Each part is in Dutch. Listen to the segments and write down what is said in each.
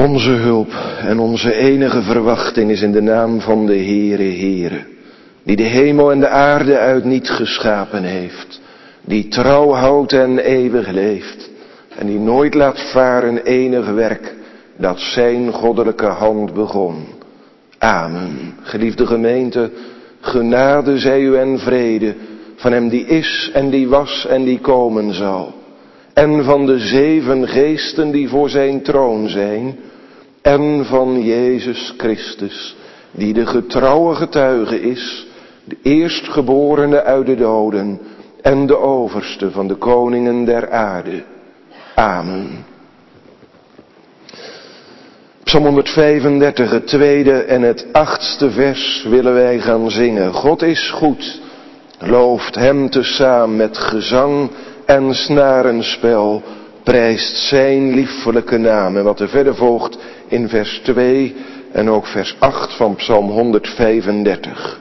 Onze hulp en onze enige verwachting is in de naam van de Heere, die de hemel en de aarde uit niet geschapen heeft, die trouw houdt en eeuwig leeft, en die nooit laat varen enig werk dat zijn goddelijke hand begon. Amen. Geliefde gemeente, genade zij u en vrede van hem die is en die was en die komen zal. En van de 7 geesten die voor zijn troon zijn. En van Jezus Christus, die de getrouwe getuige is, de eerstgeborene uit de doden en de overste van de koningen der aarde. Amen. Psalm 135, het 2e en het 8e vers willen wij gaan zingen. God is goed, looft hem tezaam met gezang en snarenspel, prijst zijn liefelijke naam. En wat er verder volgt in vers 2 en ook vers 8 van Psalm 135.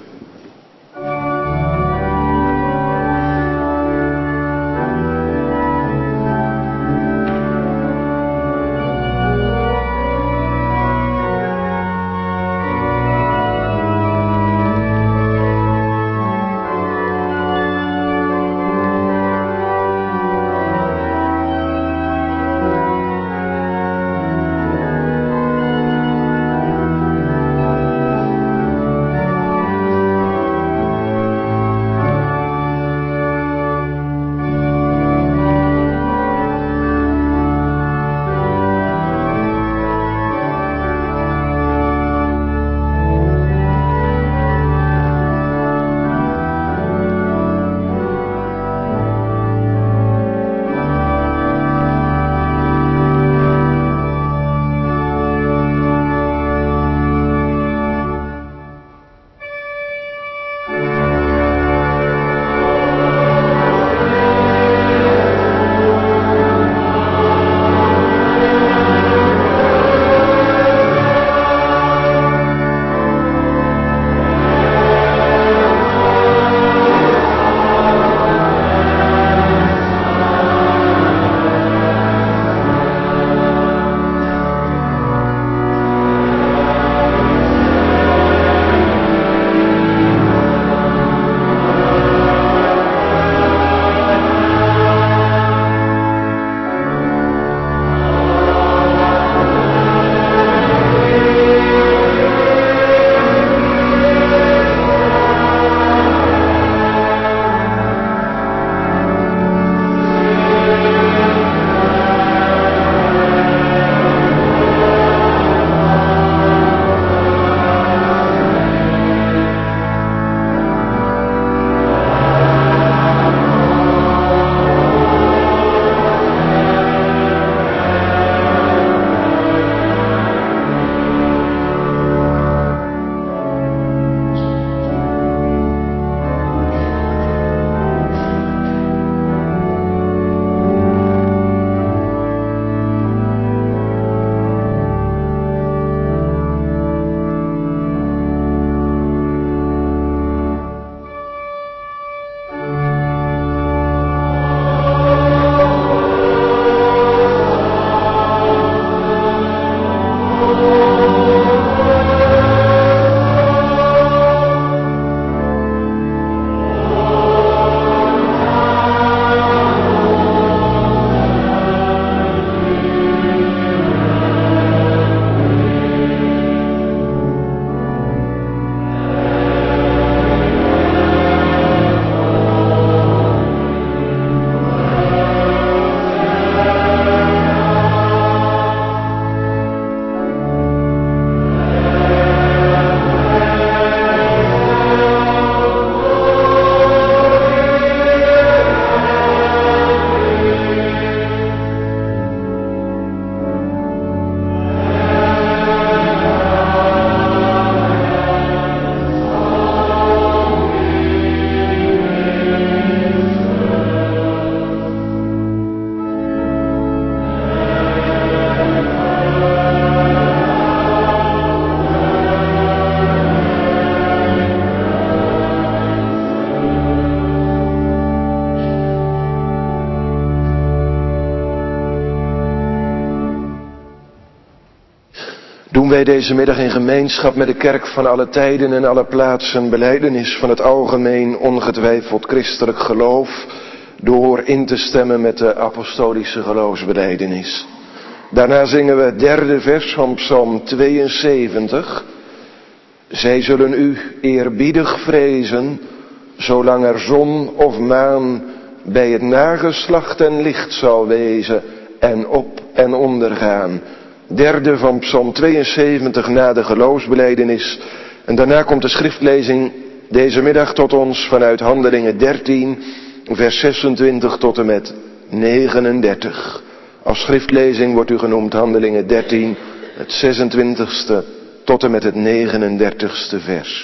wij deze middag in gemeenschap met de kerk van alle tijden en alle plaatsen belijdenis van het algemeen ongetwijfeld christelijk geloof door in te stemmen met de apostolische geloofsbelijdenis. Daarna zingen we het derde vers van Psalm 72. Zij zullen u eerbiedig vrezen, zolang er zon of maan bij het nageslacht en licht zal wezen en op en ondergaan. Derde van Psalm 72 na de geloofsbelijdenis. En daarna komt de schriftlezing deze middag tot ons vanuit Handelingen 13, vers 26 tot en met 39. Als schriftlezing wordt u genoemd Handelingen 13, het 26ste tot en met het 39ste vers.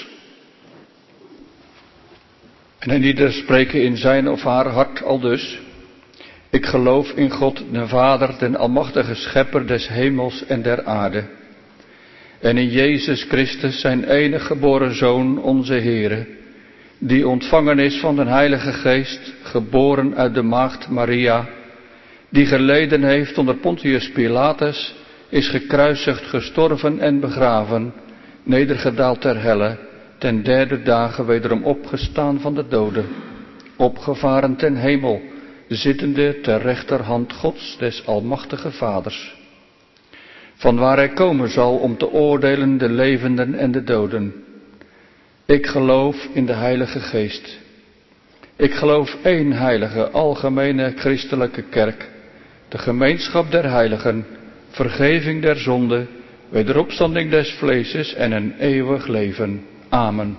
En een ieder spreken in zijn of haar hart aldus: ik geloof in God, de Vader, den almachtige schepper des hemels en der aarde. En in Jezus Christus, zijn enige geboren Zoon, onze Heere, die ontvangen is van den Heilige Geest, geboren uit de maagd Maria, die geleden heeft onder Pontius Pilatus, is gekruisigd, gestorven en begraven, nedergedaald ter helle, ten derde dagen wederom opgestaan van de doden, opgevaren ten hemel, zittende ter rechterhand Gods des almachtige Vaders, vanwaar hij komen zal om te oordelen de levenden en de doden. Ik geloof in de Heilige Geest. Ik geloof één heilige, algemene christelijke kerk, de gemeenschap der heiligen, vergeving der zonde, wederopstanding des vleeses en een eeuwig leven. Amen.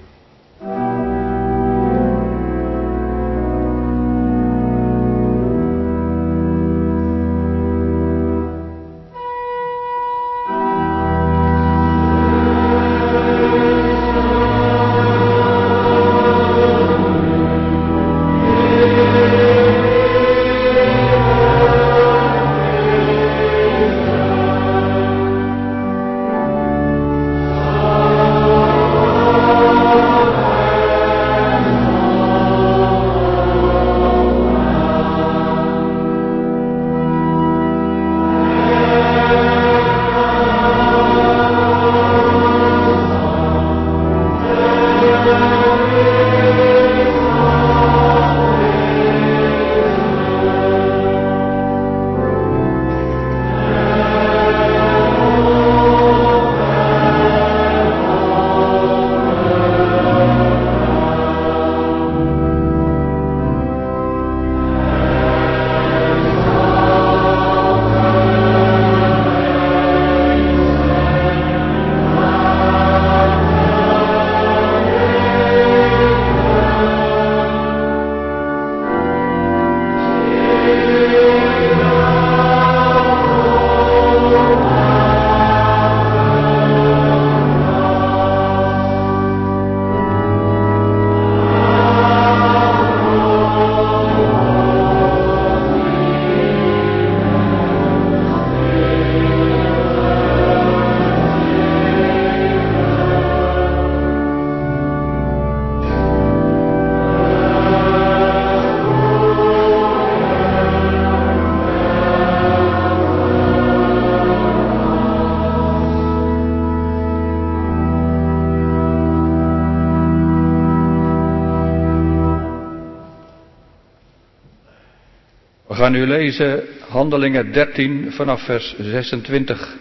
We gaan nu lezen Handelingen 13 vanaf vers 26.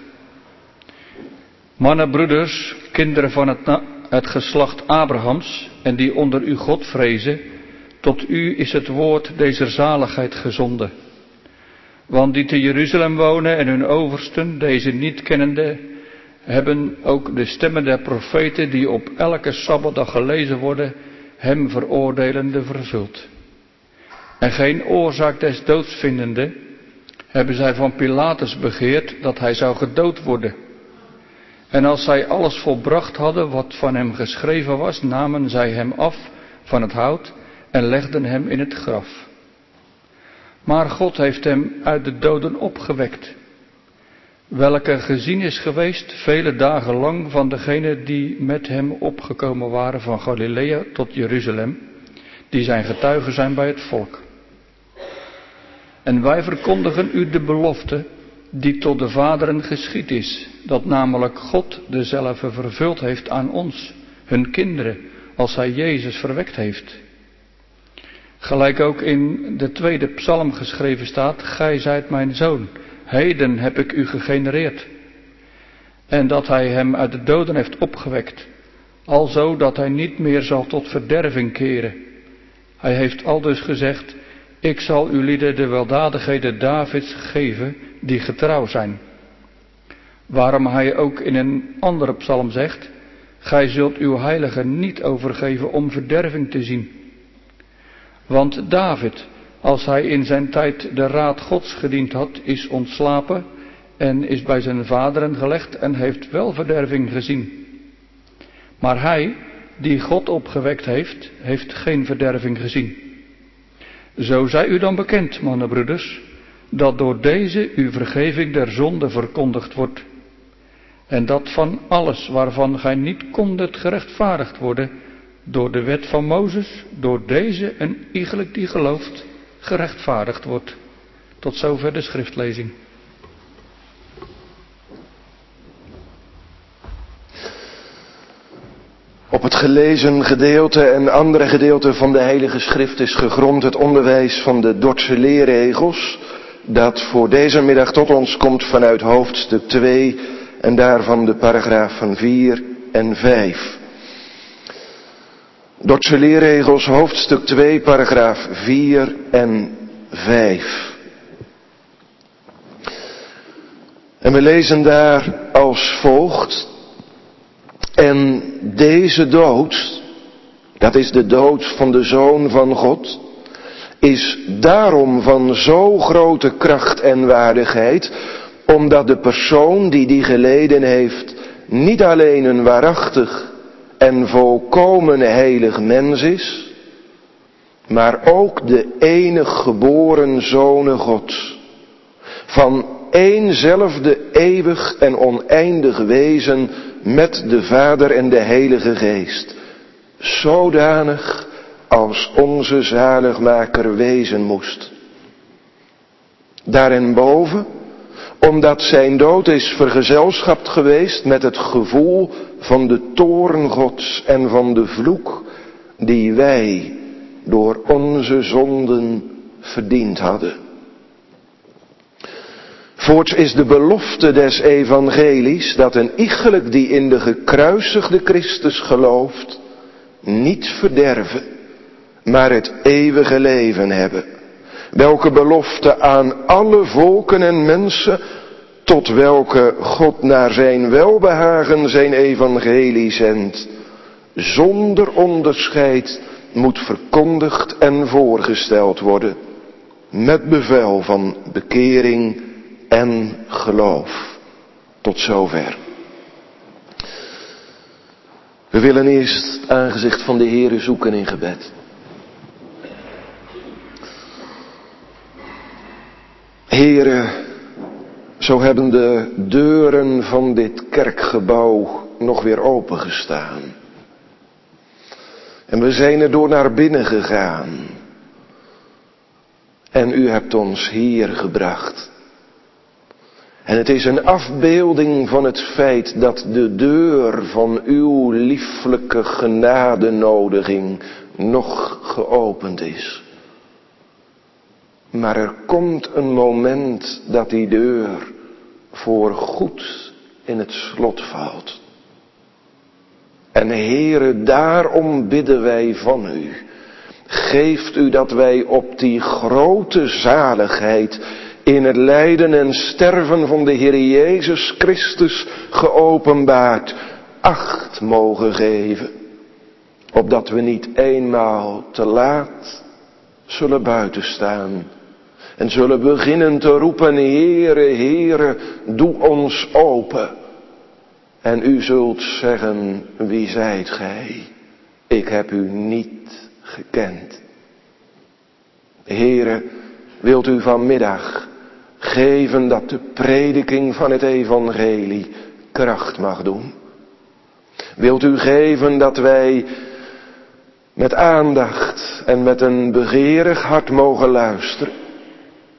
Mannen, broeders, kinderen van het geslacht Abrahams en die onder u God vrezen, tot u is het woord deze zaligheid gezonden. Want die te Jeruzalem wonen en hun oversten, deze niet kennende, hebben ook de stemmen der profeten die op elke sabbatdag gelezen worden, hem veroordelende vervuld. En geen oorzaak des doods vindende, hebben zij van Pilatus begeerd dat hij zou gedood worden. En als zij alles volbracht hadden wat van hem geschreven was, namen zij hem af van het hout en legden hem in het graf. Maar God heeft hem uit de doden opgewekt, welke gezien is geweest vele dagen lang van degenen die met hem opgekomen waren van Galilea tot Jeruzalem, die zijn getuigen zijn bij het volk. En wij verkondigen u de belofte, die tot de vaderen geschied is, dat namelijk God dezelfde vervuld heeft aan ons, hun kinderen, als hij Jezus verwekt heeft. Gelijk ook in de 2e psalm geschreven staat, gij zijt mijn zoon, heden heb ik u gegenereerd. En dat hij hem uit de doden heeft opgewekt, alzo dat hij niet meer zal tot verderving keren. Hij heeft aldus gezegd, ik zal uw lieden de weldadigheden Davids geven, die getrouw zijn. Waarom hij ook in een andere psalm zegt, gij zult uw heilige niet overgeven om verderving te zien. Want David, als hij in zijn tijd de raad Gods gediend had, is ontslapen en is bij zijn vaderen gelegd en heeft wel verderving gezien. Maar hij, die God opgewekt heeft, heeft geen verderving gezien. Zo zij u dan bekend, mannenbroeders, dat door deze uw vergeving der zonde verkondigd wordt. En dat van alles waarvan gij niet kondet gerechtvaardigd worden, door de wet van Mozes, door deze en iegelijk die gelooft, gerechtvaardigd wordt. Tot zover de schriftlezing. Op het gelezen gedeelte en andere gedeelten van de Heilige Schrift is gegrond het onderwijs van de Dordtse leerregels, dat voor deze middag tot ons komt vanuit hoofdstuk 2 en daarvan de paragrafen 4 en 5. Dordtse leerregels, hoofdstuk 2, paragraaf 4 en 5. En we lezen daar als volgt. En deze dood, dat is de dood van de Zoon van God, is daarom van zo grote kracht en waardigheid, omdat de persoon die geleden heeft, niet alleen een waarachtig en volkomen heilig mens is, maar ook de enig geboren Zoon Gods, van éénzelfde eeuwig en oneindig wezen met de Vader en de Heilige Geest, zodanig als onze zaligmaker wezen moest. Daarenboven, omdat zijn dood is vergezelschapt geweest met het gevoel van de toorn Gods en van de vloek die wij door onze zonden verdiend hadden. Voorts is de belofte des evangelies dat een iegelijk die in de gekruisigde Christus gelooft, niet verderven, maar het eeuwige leven hebben. Welke belofte aan alle volken en mensen, tot welke God naar zijn welbehagen zijn evangelie zendt, zonder onderscheid moet verkondigd en voorgesteld worden, met bevel van bekering en geloof. Tot zover. We willen eerst het aangezicht van de Heere zoeken in gebed. Heere, zo hebben de deuren van dit kerkgebouw nog weer opengestaan. En we zijn er door naar binnen gegaan. En u hebt ons hier gebracht. En het is een afbeelding van het feit dat de deur van uw lieflijke genadenodiging nog geopend is. Maar er komt een moment dat die deur voor goed in het slot valt. En Heere, daarom bidden wij van u. Geeft u dat wij op die grote zaligheid in het lijden en sterven van de Heer Jezus Christus geopenbaard acht mogen geven. Opdat we niet eenmaal te laat zullen buiten staan. En zullen beginnen te roepen, Heere, Heere, doe ons open. En u zult zeggen, wie zijt gij? Ik heb u niet gekend. Heere, wilt u vanmiddag geven dat de prediking van het evangelie kracht mag doen? Wilt u geven dat wij met aandacht en met een begeerig hart mogen luisteren?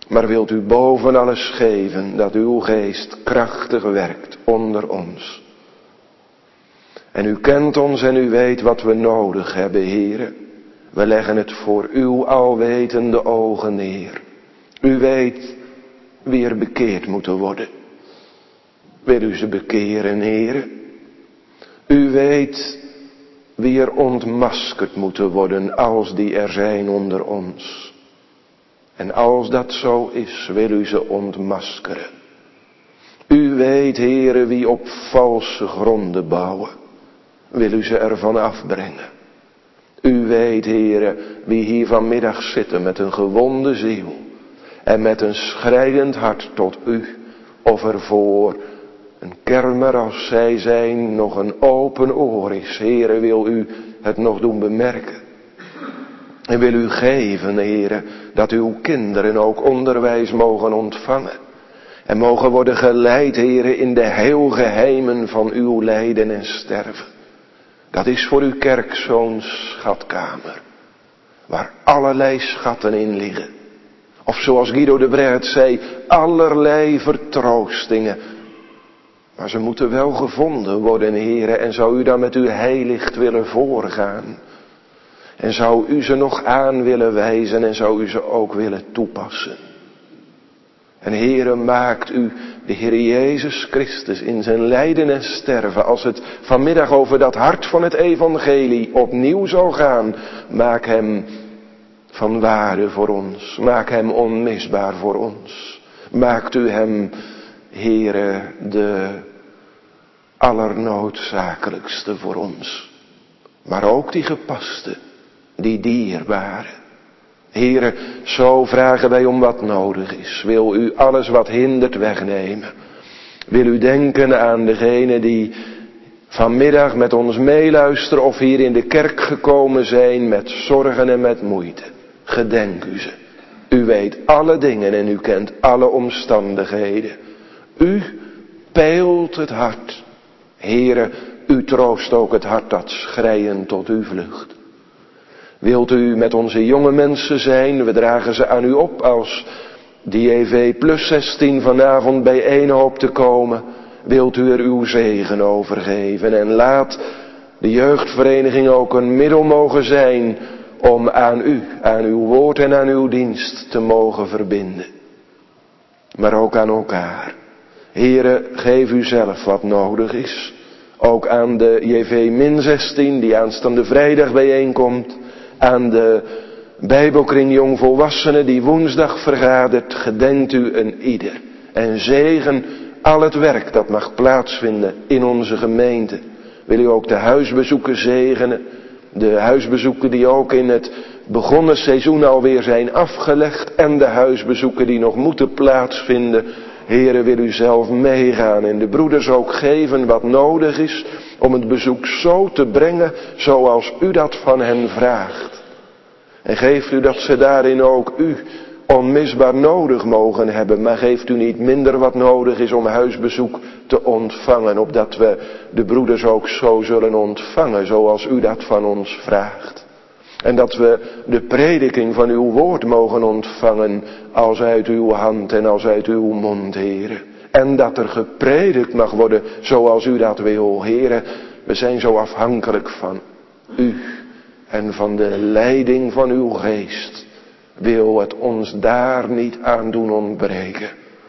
Maar wilt u boven alles geven dat uw geest krachtig werkt onder ons. En u kent ons en u weet wat we nodig hebben, Heere. We leggen het voor uw alwetende ogen neer. U weet wie er bekeerd moeten worden. Wil u ze bekeren, Heere? U weet wie er ontmaskerd moeten worden als die er zijn onder ons. En als dat zo is, wil u ze ontmaskeren. U weet, Heere, wie op valse gronden bouwen. Wil u ze ervan afbrengen. U weet, Heere, wie hier vanmiddag zitten met een gewonde ziel. En met een schreiend hart tot u. Of er voor een kermer als zij zijn nog een open oor is. Heere, wil u het nog doen bemerken. En wil u geven, Heere, dat uw kinderen ook onderwijs mogen ontvangen. En mogen worden geleid, Heere, in de heel geheimen van uw lijden en sterven. Dat is voor uw kerk zo'n schatkamer. Waar allerlei schatten in liggen. Of zoals Guido de Brecht zei, allerlei vertroostingen. Maar ze moeten wel gevonden worden, Heere. En zou u dan met uw heilicht willen voorgaan? En zou u ze nog aan willen wijzen en zou u ze ook willen toepassen? En Heere, maakt u de Heer Jezus Christus in zijn lijden en sterven, als het vanmiddag over dat hart van het evangelie opnieuw zal gaan, maak hem van waarde voor ons, maak hem onmisbaar voor ons. Maakt u hem, Heere, de allernoodzakelijkste voor ons. Maar ook die gepaste, die dierbare. Heere, zo vragen wij om wat nodig is. Wil u alles wat hindert wegnemen. Wil u denken aan degenen die vanmiddag met ons meeluisteren of hier in de kerk gekomen zijn met zorgen en met moeite. Gedenk u ze. U weet alle dingen en u kent alle omstandigheden. U peilt het hart. Heere, u troost ook het hart dat schreiend tot u vlucht. Wilt u met onze jonge mensen zijn, we dragen ze aan u op als die EV plus 16 vanavond bijeen hoopt te komen. Wilt u er uw zegen over geven en laat de jeugdvereniging ook een middel mogen zijn om aan u, aan uw woord en aan uw dienst te mogen verbinden. Maar ook aan elkaar. Heere, geef u zelf wat nodig is. Ook aan de JV min 16 die aanstaande vrijdag bijeenkomt. Aan de Bijbelkring jongvolwassenen die woensdag vergadert, gedenkt u een ieder. En zegen al het werk dat mag plaatsvinden in onze gemeente. Wil u ook de huisbezoeken zegenen. De huisbezoeken die ook in het begonnen seizoen alweer zijn afgelegd. En de huisbezoeken die nog moeten plaatsvinden. Heere, wil u zelf meegaan en de broeders ook geven wat nodig is om het bezoek zo te brengen zoals u dat van hen vraagt. En geeft u dat ze daarin ook u onmisbaar nodig mogen hebben, maar geeft u niet minder wat nodig is om huisbezoek te ontvangen, opdat we de broeders ook zo zullen ontvangen zoals u dat van ons vraagt. En dat we de prediking van uw woord mogen ontvangen als uit uw hand en als uit uw mond, Heere. En dat er gepredikt mag worden zoals u dat wil, Heere. We zijn zo afhankelijk van u en van de leiding van uw geest. Wil het ons daar niet aan doen ontbreken.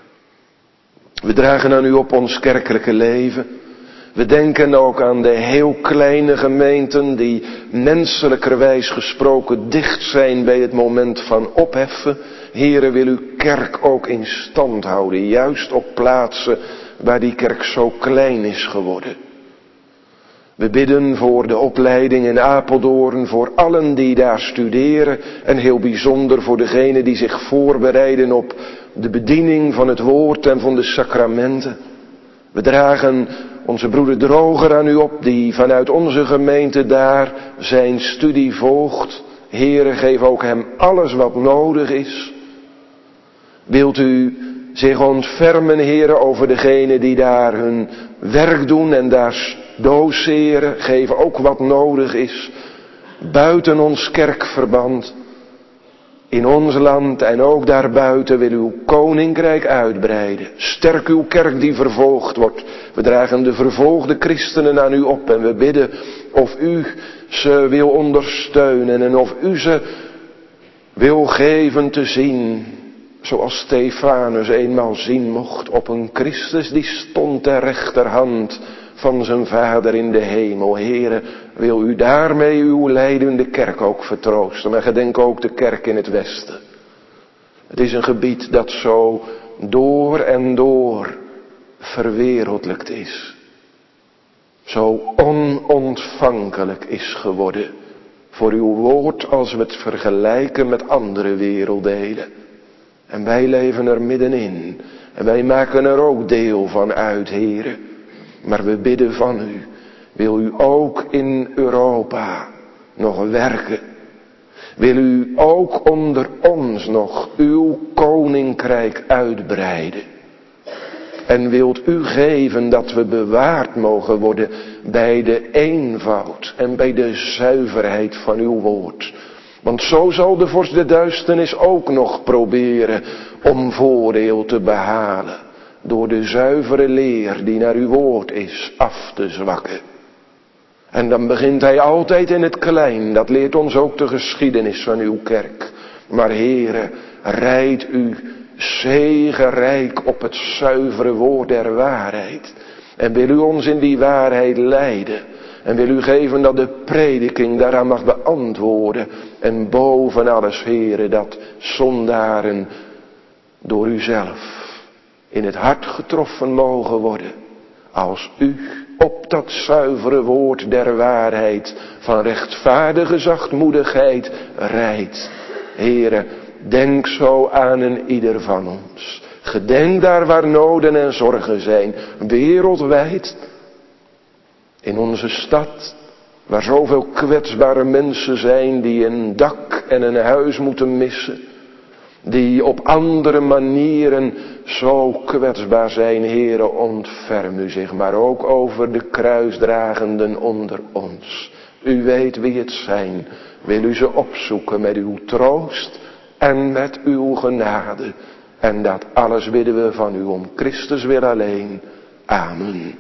We dragen aan u op ons kerkelijke leven. We denken ook aan de heel kleine gemeenten die menselijkerwijs gesproken dicht zijn bij het moment van opheffen. Heere, wil uw kerk ook in stand houden, juist op plaatsen waar die kerk zo klein is geworden. We bidden voor de opleiding in Apeldoorn, voor allen die daar studeren en heel bijzonder voor degenen die zich voorbereiden op de bediening van het woord en van de sacramenten. We dragen onze broeder Droger aan u op, die vanuit onze gemeente daar zijn studie volgt. Heere, geef ook hem alles wat nodig is. Wilt u zich ontfermen, Heere, over degenen die daar hun werk doen en daar doceren. Geef ook wat nodig is. Buiten ons kerkverband. In ons land en ook daarbuiten wil uw koninkrijk uitbreiden. Sterk uw kerk die vervolgd wordt. We dragen de vervolgde christenen aan u op en we bidden of u ze wil ondersteunen en of u ze wil geven te zien, zoals Stefanus eenmaal zien mocht op een Christus die stond ter rechterhand van zijn Vader in de hemel. Heere, wil u daarmee uw lijdende kerk ook vertroosten. Maar gedenk ook de kerk in het Westen. Het is een gebied dat zo door en door verwereldlijkt is. Zo onontvankelijk is geworden voor uw woord als we het vergelijken met andere werelddelen. En wij leven er middenin. En wij maken er ook deel van uit, Heere. Maar we bidden van u. Wil u ook in Europa nog werken? Wil u ook onder ons nog uw koninkrijk uitbreiden? En wilt u geven dat we bewaard mogen worden bij de eenvoud en bij de zuiverheid van uw woord. Want zo zal de vorst der duisternis ook nog proberen om voordeel te behalen. Door de zuivere leer die naar uw woord is af te zwakken. En dan begint hij altijd in het klein. Dat leert ons ook de geschiedenis van uw kerk. Maar Heere, rijd u zegenrijk op het zuivere woord der waarheid. En wil u ons in die waarheid leiden. En wil u geven dat de prediking daaraan mag beantwoorden. En boven alles, Heere, dat zondaren door uzelf in het hart getroffen mogen worden. Als u op dat zuivere woord der waarheid van rechtvaardige zachtmoedigheid rijdt. Heere, denk zo aan een ieder van ons. Gedenk daar waar noden en zorgen zijn, wereldwijd. In onze stad, waar zoveel kwetsbare mensen zijn die een dak en een huis moeten missen. Die op andere manieren zo kwetsbaar zijn, Heere, ontferm u zich. Maar ook over de kruisdragenden onder ons. U weet wie het zijn. Wil u ze opzoeken met uw troost en met uw genade. En dat alles bidden we van u om Christus wil alleen. Amen.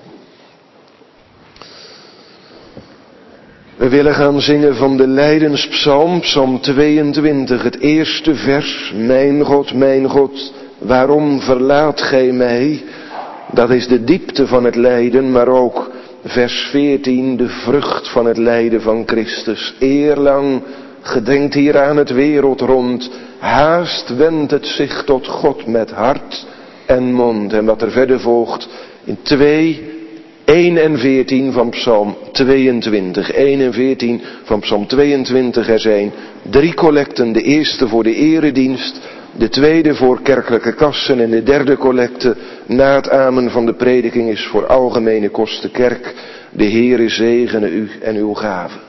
We willen gaan zingen van de lijdenspsalm, psalm 22, het eerste vers. Mijn God, waarom verlaat gij mij? Dat is de diepte van het lijden, maar ook vers 14, de vrucht van het lijden van Christus. Eerlang gedenkt hier aan het wereld rond, haast wendt het zich tot God met hart en mond. En wat er verder volgt in 1 en 14 van psalm 22. 1 en 14 van psalm 22. Er zijn 3 collecten. De eerste voor de eredienst. De tweede voor kerkelijke kassen. En de derde collecte na het amen van de prediking is voor algemene kosten kerk. De Heere zegene u en uw gaven.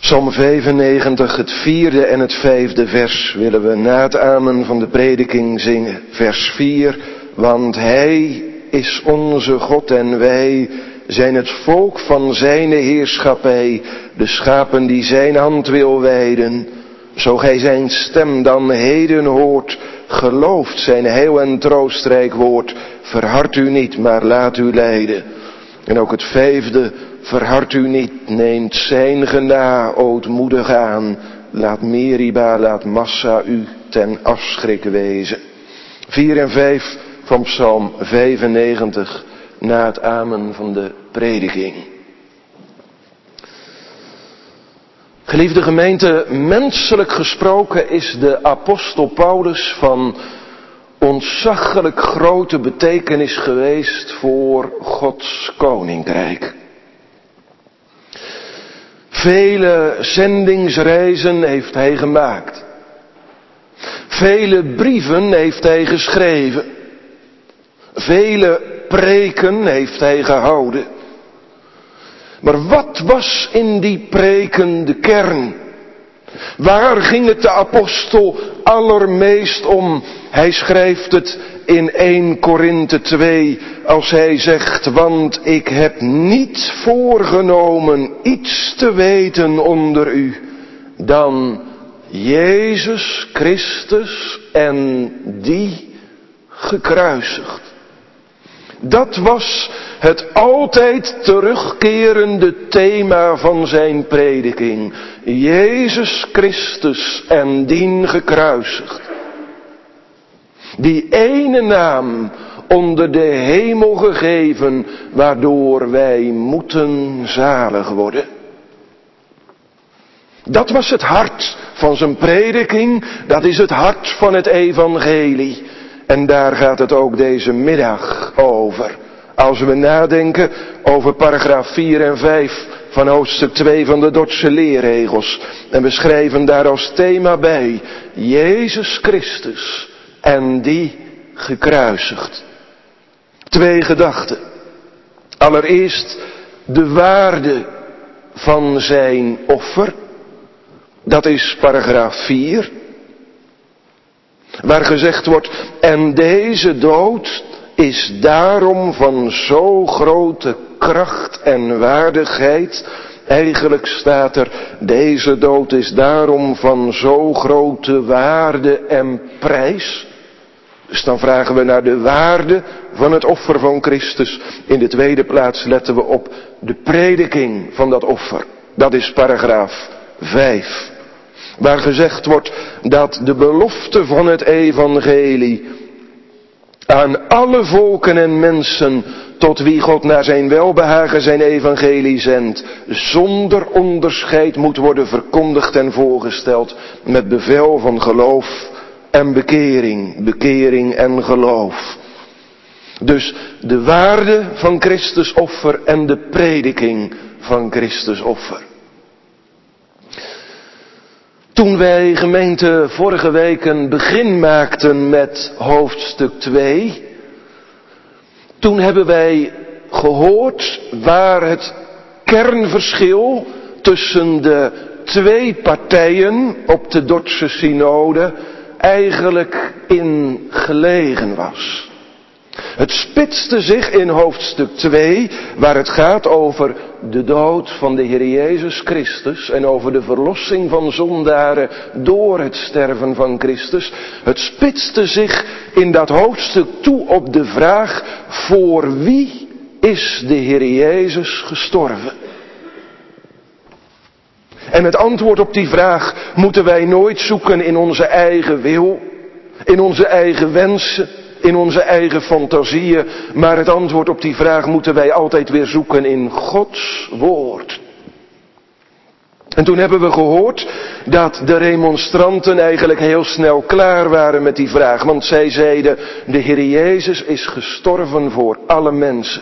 Psalm 95, het 4e en het 5e vers willen we na het amen van de prediking zingen. Vers 4, want Hij is onze God en wij zijn het volk van zijn heerschappij, de schapen die zijn hand wil wijden. Zo gij zijn stem dan heden hoort, gelooft zijn heel en troostrijk woord, verhard u niet, maar laat u leiden. En ook het 5e, verhard u niet, neemt zijn gena ootmoedig aan, laat Meriba, laat Massa u ten afschrik wezen. 4 en 5 van Psalm 95, na het amen van de prediking. Geliefde gemeente, menselijk gesproken is de apostel Paulus van ontzaglijk grote betekenis geweest voor Gods koninkrijk. Vele zendingsreizen heeft hij gemaakt. Vele brieven heeft hij geschreven. Vele preken heeft hij gehouden. Maar wat was in die preken de kern? Waar ging het de apostel allermeest om? Hij schrijft het in 1 Korinthe 2 als hij zegt, want ik heb niet voorgenomen iets te weten onder u dan Jezus Christus en die gekruisigd. Dat was het altijd terugkerende thema van zijn prediking. Jezus Christus en dien gekruisigd. Die ene naam onder de hemel gegeven, waardoor wij moeten zalig worden. Dat was het hart van zijn prediking, dat is het hart van het evangelie. En daar gaat het ook deze middag over. Als we nadenken over paragraaf 4 en 5 van hoofdstuk 2 van de Dordtse leerregels. En we schrijven daar als thema bij, Jezus Christus en die gekruisigd. 2 gedachten. Allereerst de waarde van zijn offer. Dat is paragraaf 4. Waar gezegd wordt, en deze dood is daarom van zo grote kracht en waardigheid. Eigenlijk staat er, deze dood is daarom van zo grote waarde en prijs. Dus dan vragen we naar de waarde van het offer van Christus. In de tweede plaats letten we op de prediking van dat offer. Dat is paragraaf 5. Waar gezegd wordt dat de belofte van het evangelie aan alle volken en mensen tot wie God naar zijn welbehagen zijn evangelie zendt, zonder onderscheid moet worden verkondigd en voorgesteld met bevel van geloof en bekering, bekering en geloof. Dus de waarde van Christus offer en de prediking van Christus offer. Toen wij gemeente vorige week een begin maakten met hoofdstuk 2, toen hebben wij gehoord waar het kernverschil tussen de 2 partijen op de Dordtse synode eigenlijk in gelegen was. Het spitste zich in hoofdstuk 2, waar het gaat over de dood van de Heer Jezus Christus en over de verlossing van zondaren door het sterven van Christus. Het spitste zich in dat hoofdstuk toe op de vraag, voor wie is de Heer Jezus gestorven? En het antwoord op die vraag moeten wij nooit zoeken in onze eigen wil, in onze eigen wensen, in onze eigen fantasieën, maar het antwoord op die vraag moeten wij altijd weer zoeken in Gods woord. En toen hebben we gehoord dat de remonstranten eigenlijk heel snel klaar waren met die vraag, want zij zeiden, de Heer Jezus is gestorven voor alle mensen.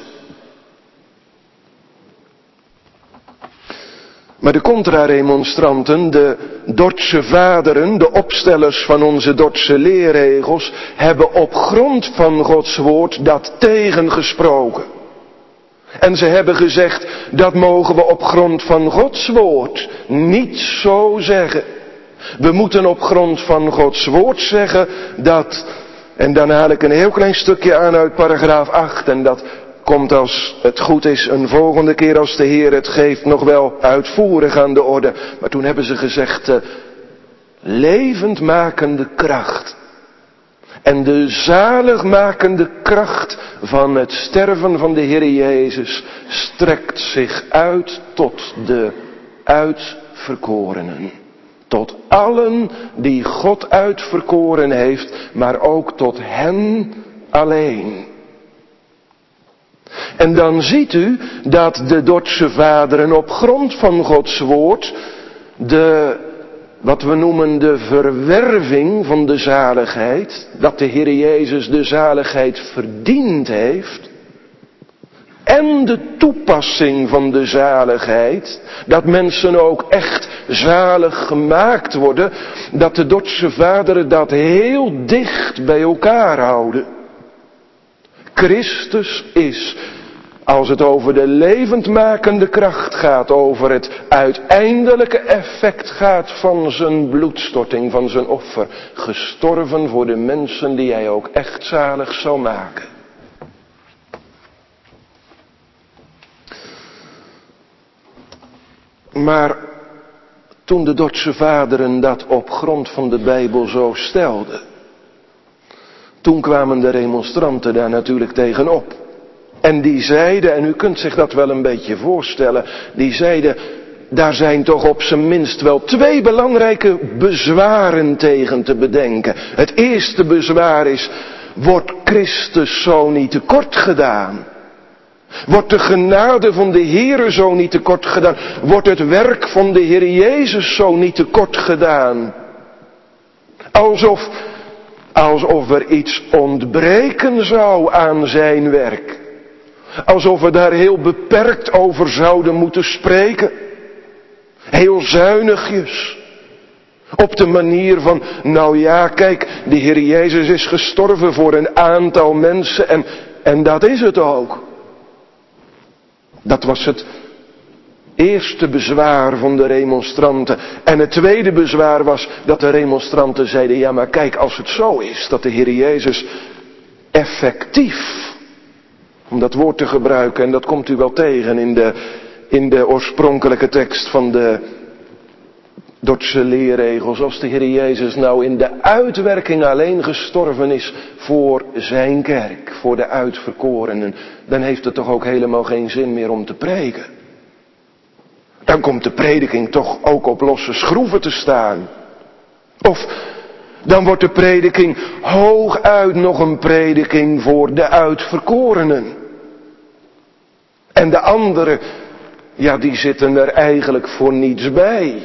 Maar de contra-remonstranten, de Dordtse vaderen, de opstellers van onze Dordtse leerregels, hebben op grond van Gods woord dat tegengesproken. En ze hebben gezegd, dat mogen we op grond van Gods woord niet zo zeggen. We moeten op grond van Gods woord zeggen dat, en dan haal ik een heel klein stukje aan uit paragraaf 8, en dat komt als het goed is een volgende keer als de Heer het geeft nog wel uitvoerig aan de orde. Maar toen hebben ze gezegd, levendmakende kracht. En de zaligmakende kracht van het sterven van de Heer Jezus strekt zich uit tot de uitverkorenen. Tot allen die God uitverkoren heeft, maar ook tot hen alleen. En dan ziet u dat de Dordtse vaderen op grond van Gods woord wat we noemen de verwerving van de zaligheid, dat de Heer Jezus de zaligheid verdiend heeft, en de toepassing van de zaligheid, dat mensen ook echt zalig gemaakt worden, dat de Dordtse vaderen dat heel dicht bij elkaar houden. Christus is, als het over de levendmakende kracht gaat, over het uiteindelijke effect gaat van zijn bloedstorting, van zijn offer, gestorven voor de mensen die hij ook echt zalig zou maken. Maar toen de Dordtse vaderen dat op grond van de Bijbel zo stelden, toen kwamen de remonstranten daar natuurlijk tegenop. En die zeiden, en u kunt zich dat wel een beetje voorstellen, die zeiden, daar zijn toch op zijn minst wel 2 belangrijke bezwaren tegen te bedenken. Het eerste bezwaar is, wordt Christus zo niet tekort gedaan? Wordt de genade van de Heere zo niet tekort gedaan? Wordt het werk van de Heer Jezus zo niet tekort gedaan? Alsof er iets ontbreken zou aan zijn werk. Alsof we daar heel beperkt over zouden moeten spreken. Heel zuinigjes. Op de manier van, nou ja, kijk, de Heer Jezus is gestorven voor een aantal mensen en dat is het ook. Dat was het eerste bezwaar van de remonstranten. En het tweede bezwaar was dat de remonstranten zeiden, ja maar kijk, als het zo is dat de Heer Jezus effectief, om dat woord te gebruiken, en dat komt u wel tegen in de oorspronkelijke tekst van de Dordtse leerregels, als de Heer Jezus nou in de uitwerking alleen gestorven is voor zijn kerk, voor de uitverkorenen, dan heeft het toch ook helemaal geen zin meer om te prediken. Dan komt de prediking toch ook op losse schroeven te staan. Of dan wordt de prediking hooguit nog een prediking voor de uitverkorenen. En de anderen, ja, die zitten er eigenlijk voor niets bij.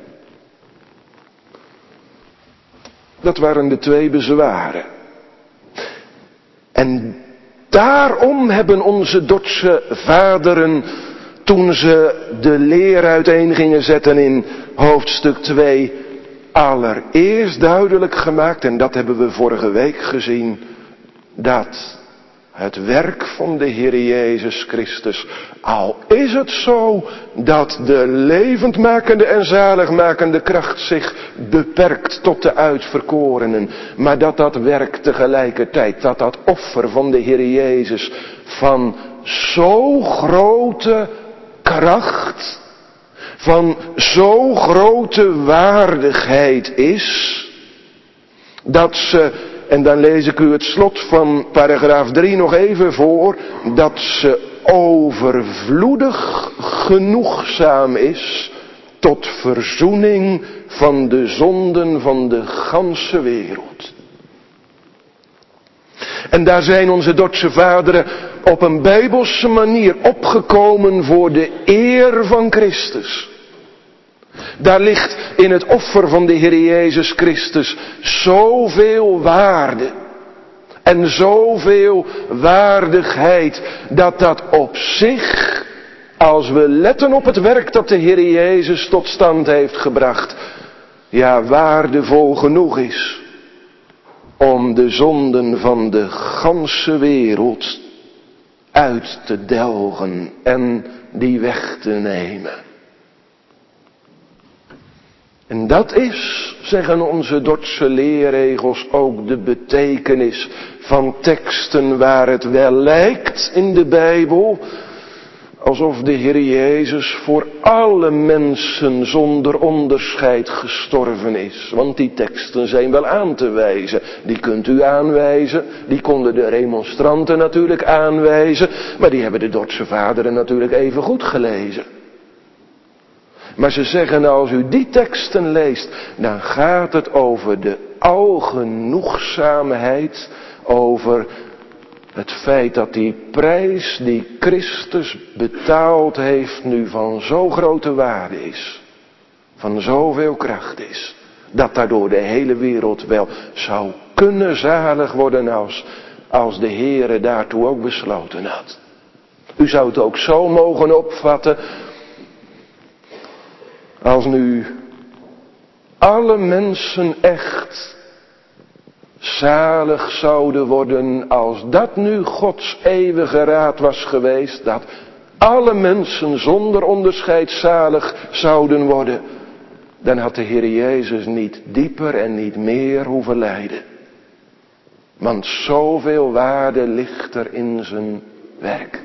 Dat waren de 2 bezwaren. En daarom hebben onze Dordtse vaderen, toen ze de leer uiteen gingen zetten in hoofdstuk 2, allereerst duidelijk gemaakt, en dat hebben we vorige week gezien, dat het werk van de Heer Jezus Christus, al is het zo dat de levendmakende en zaligmakende kracht zich beperkt tot de uitverkorenen, maar dat werk tegelijkertijd, dat offer van de Heer Jezus van zo grote kracht, van zo grote waardigheid is, dat ze, en dan lees ik u het slot van paragraaf 3 nog even voor, dat ze overvloedig genoegzaam is tot verzoening van de zonden van de ganse wereld. En daar zijn onze Dordtse vaderen op een bijbelse manier opgekomen voor de eer van Christus. Daar ligt in het offer van de Heer Jezus Christus zoveel waarde en zoveel waardigheid, dat op zich, als we letten op het werk dat de Heer Jezus tot stand heeft gebracht, ja, waardevol genoeg is om de zonden van de ganse wereld uit te delgen en die weg te nemen. En dat is, zeggen onze Dordtse leerregels, ook de betekenis van teksten waar het wel lijkt in de Bijbel alsof de Heer Jezus voor alle mensen zonder onderscheid gestorven is. Want die teksten zijn wel aan te wijzen. Die kunt u aanwijzen. Die konden de remonstranten natuurlijk aanwijzen. Maar die hebben de Dordtse vaderen natuurlijk even goed gelezen. Maar ze zeggen, als u die teksten leest, dan gaat het over de algenoegzaamheid, over het feit dat die prijs die Christus betaald heeft nu van zo grote waarde is. Van zoveel kracht is. Dat daardoor de hele wereld wel zou kunnen zalig worden als de Heere daartoe ook besloten had. U zou het ook zo mogen opvatten. Als nu alle mensen echt zalig zouden worden, als dat nu Gods eeuwige raad was geweest, dat alle mensen zonder onderscheid zalig zouden worden, dan had de Heer Jezus niet dieper en niet meer hoeven lijden. Want zoveel waarde ligt er in zijn werk.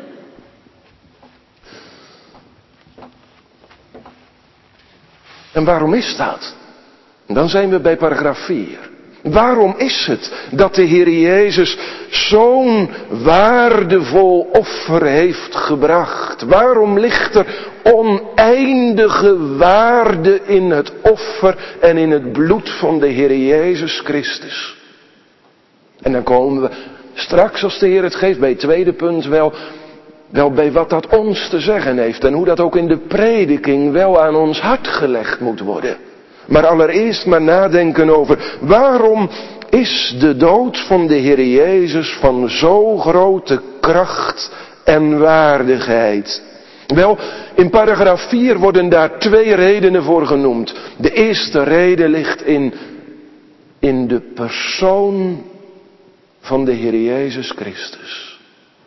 En waarom is dat? Dan zijn we bij paragraaf 4. Waarom is het dat de Heer Jezus zo'n waardevol offer heeft gebracht? Waarom ligt er oneindige waarde in het offer en in het bloed van de Heer Jezus Christus? En dan komen we straks, als de Heer het geeft, bij het tweede punt wel bij wat dat ons te zeggen heeft. En hoe dat ook in de prediking wel aan ons hart gelegd moet worden. Maar allereerst maar nadenken over waarom is de dood van de Heer Jezus van zo grote kracht en waardigheid? Wel, in paragraaf 4 worden daar 2 redenen voor genoemd. De eerste reden ligt in de persoon van de Heer Jezus Christus.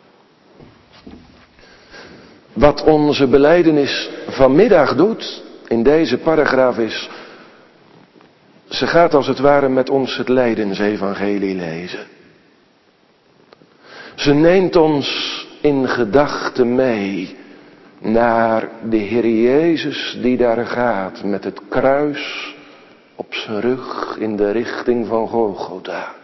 Wat onze belijdenis vanmiddag doet in deze paragraaf is, ze gaat als het ware met ons het lijdensevangelie lezen. Ze neemt ons in gedachten mee naar de Heer Jezus die daar gaat met het kruis op zijn rug in de richting van Golgotha.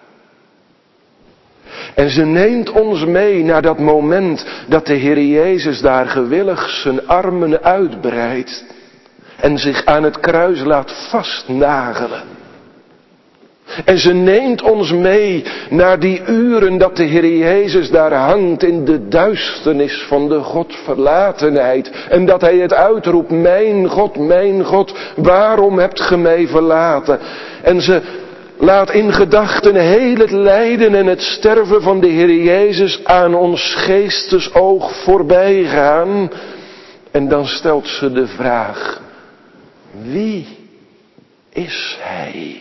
En ze neemt ons mee naar dat moment dat de Heer Jezus daar gewillig zijn armen uitbreidt en zich aan het kruis laat vastnagelen. En ze neemt ons mee naar die uren dat de Heer Jezus daar hangt in de duisternis van de Godverlatenheid. En dat hij het uitroept, mijn God, waarom hebt ge mij verlaten? En ze laat in gedachten heel het lijden en het sterven van de Heer Jezus aan ons geestesoog voorbij gaan. En dan stelt ze de vraag, wie is hij?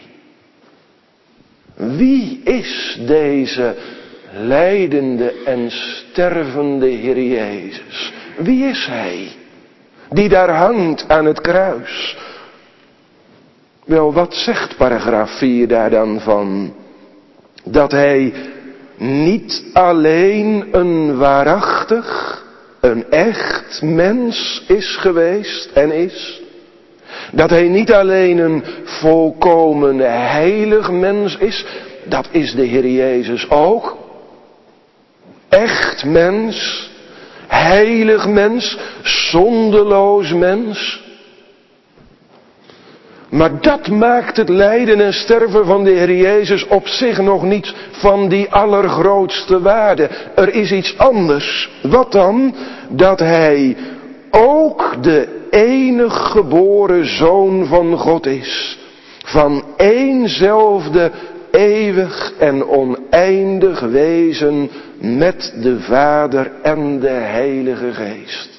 Wie is deze lijdende en stervende Heer Jezus? Wie is hij? Die daar hangt aan het kruis. Wel, wat zegt paragraaf 4 daar dan van? Dat hij niet alleen een waarachtig, een echt mens is geweest en is. Dat hij niet alleen een volkomen heilig mens is, dat is de Heer Jezus ook. Echt mens, heilig mens, zondeloos mens. Maar dat maakt het lijden en sterven van de Heer Jezus op zich nog niet van die allergrootste waarde. Er is iets anders. Wat dan? Dat hij ook de enig geboren Zoon van God is. Van éénzelfde eeuwig en oneindig wezen met de Vader en de Heilige Geest.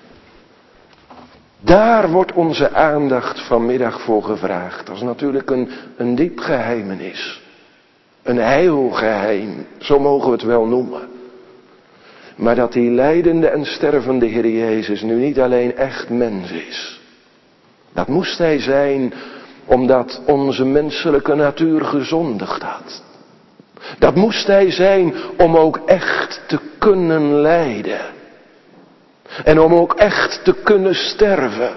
Daar wordt onze aandacht vanmiddag voor gevraagd. Dat is natuurlijk een diep geheimenis. Een heilgeheim, zo mogen we het wel noemen. Maar dat die lijdende en stervende Heer Jezus nu niet alleen echt mens is. Dat moest hij zijn omdat onze menselijke natuur gezondigd had. Dat moest hij zijn om ook echt te kunnen lijden. En om ook echt te kunnen sterven.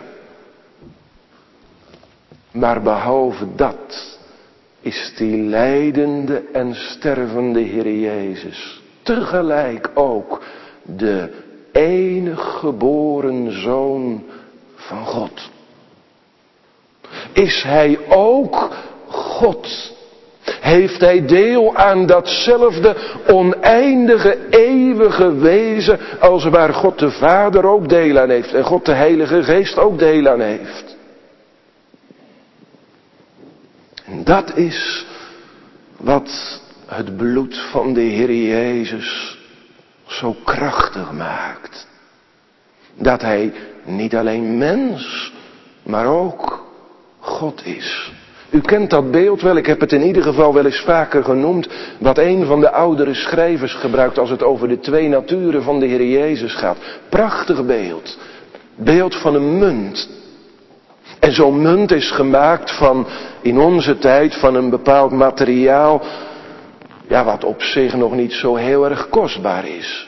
Maar behalve dat is die lijdende en stervende Heer Jezus tegelijk ook de enige geboren Zoon van God. Is hij ook God? Heeft hij deel aan datzelfde oneindige, eeuwige wezen als waar God de Vader ook deel aan heeft en God de Heilige Geest ook deel aan heeft? En dat is wat het bloed van de Heer Jezus zo krachtig maakt. Dat hij niet alleen mens, maar ook God is. U kent dat beeld wel, ik heb het in ieder geval wel eens vaker genoemd, wat een van de oudere schrijvers gebruikt als het over de twee naturen van de Heer Jezus gaat. Prachtig beeld. Beeld van een munt. En zo'n munt is gemaakt van, in onze tijd, van een bepaald materiaal, ja, wat op zich nog niet zo heel erg kostbaar is.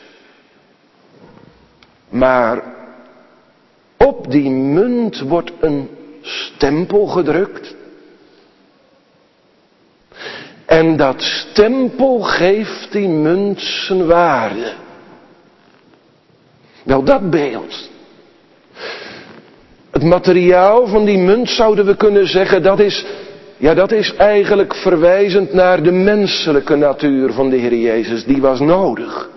Maar op die munt wordt een stempel gedrukt. En dat stempel geeft die munt zijn waarde. Wel, dat beeld. Het materiaal van die munt, zouden we kunnen zeggen, dat is eigenlijk verwijzend naar de menselijke natuur van de Heer Jezus. Die was nodig.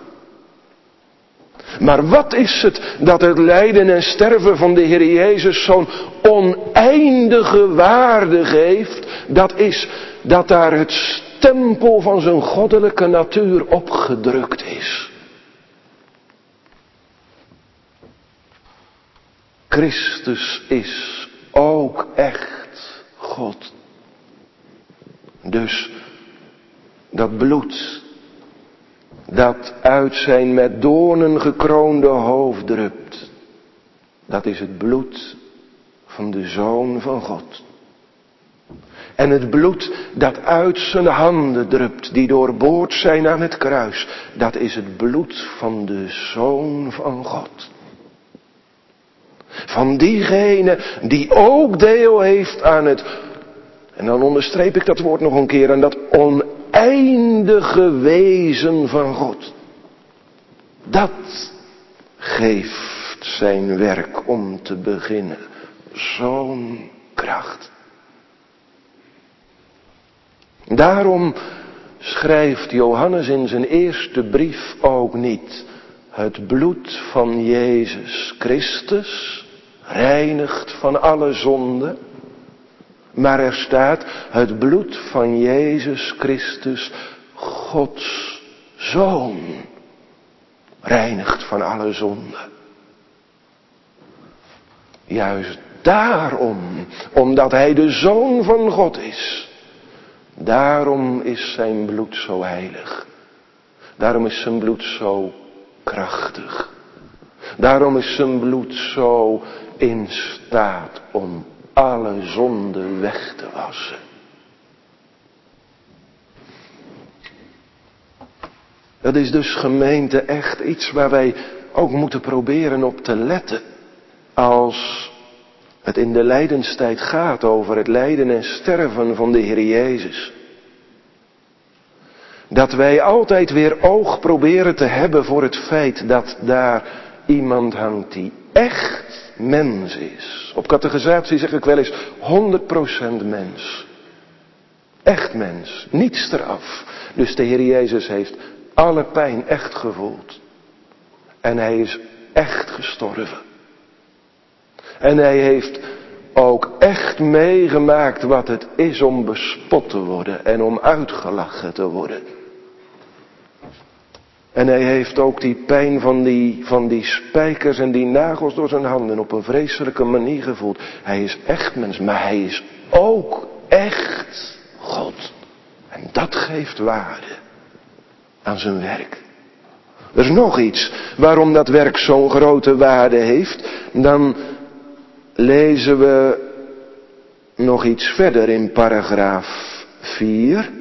Maar wat is het dat het lijden en sterven van de Heer Jezus zo'n oneindige waarde geeft? Dat is dat daar het stempel van zijn goddelijke natuur opgedrukt is. Christus is ook echt God. Dus dat bloed dat uit zijn met doornen gekroonde hoofd drupt, dat is het bloed van de Zoon van God. En het bloed dat uit zijn handen drupt, die doorboord zijn aan het kruis, dat is het bloed van de Zoon van God. Van diegene die ook deel heeft aan het, en dan onderstreep ik dat woord nog een keer, aan dat oneindige wezen van God. Dat geeft zijn werk om te beginnen zo'n kracht. Daarom schrijft Johannes in zijn eerste brief ook niet: het bloed van Jezus Christus reinigt van alle zonde. Maar er staat: het bloed van Jezus Christus, Gods Zoon, reinigt van alle zonde. Juist daarom, omdat hij de Zoon van God is, daarom is zijn bloed zo heilig. Daarom is zijn bloed zo krachtig. Daarom is zijn bloed zo in staat om alle zonde weg te wassen. Dat is dus, gemeente, echt iets waar wij ook moeten proberen op te letten. Als het in de lijdenstijd gaat over het lijden en sterven van de Heer Jezus. Dat wij altijd weer oog proberen te hebben voor het feit dat daar iemand hangt die echt mens is. Op catechisatie zeg ik wel eens 100% mens. Echt mens, niets eraf. Dus de Heer Jezus heeft alle pijn echt gevoeld. En hij is echt gestorven. En hij heeft ook echt meegemaakt wat het is om bespot te worden en om uitgelachen te worden. En hij heeft ook die pijn van die spijkers en die nagels door zijn handen op een vreselijke manier gevoeld. Hij is echt mens, maar hij is ook echt God. En dat geeft waarde aan zijn werk. Er is nog iets waarom dat werk zo'n grote waarde heeft. Dan lezen we nog iets verder in paragraaf 4.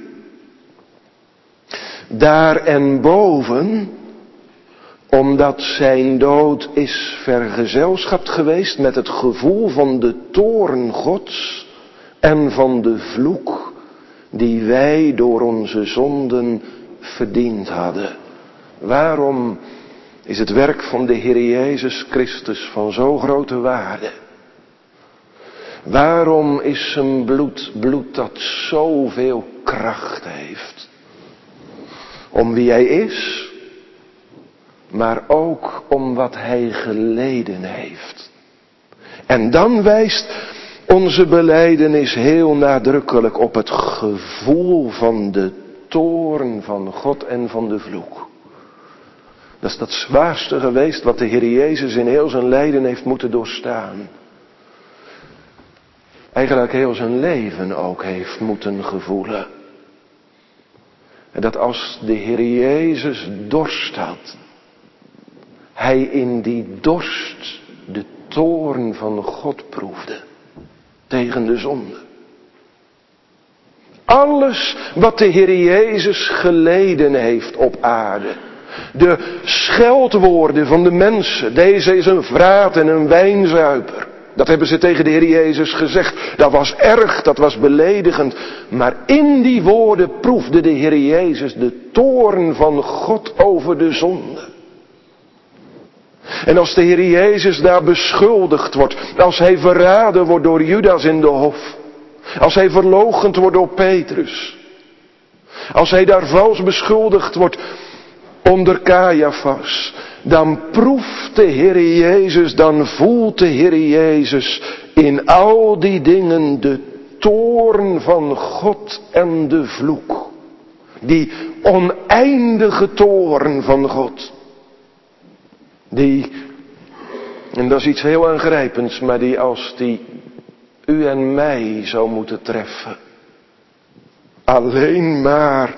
Daarenboven, omdat zijn dood is vergezelschapt geweest met het gevoel van de toorn Gods en van de vloek die wij door onze zonden verdiend hadden. Waarom is het werk van de Heer Jezus Christus van zo grote waarde? Waarom is zijn bloed dat zoveel kracht heeft? Om wie hij is, maar ook om wat hij geleden heeft. En dan wijst onze belijdenis heel nadrukkelijk op het gevoel van de toorn van God en van de vloek. Dat is dat zwaarste geweest wat de Heer Jezus in heel zijn lijden heeft moeten doorstaan. Eigenlijk heel zijn leven ook heeft moeten gevoelen. En dat als de Heer Jezus dorst had, hij in die dorst de toorn van God proefde tegen de zonde. Alles wat de Heer Jezus geleden heeft op aarde. De scheldwoorden van de mensen. Deze is een vraat en een wijnzuiper. Dat hebben ze tegen de Heer Jezus gezegd. Dat was erg, dat was beledigend. Maar in die woorden proefde de Heer Jezus de toorn van God over de zonde. En als de Heer Jezus daar beschuldigd wordt, als hij verraden wordt door Judas in de hof, als hij verloochend wordt door Petrus, als hij daar vals beschuldigd wordt onder Caiaphas, dan proeft de Heer Jezus, dan voelt de Heer Jezus in al die dingen de toorn van God en de vloek. Die oneindige toorn van God. Die, en dat is iets heel aangrijpends, maar die als die u en mij zou moeten treffen, alleen maar,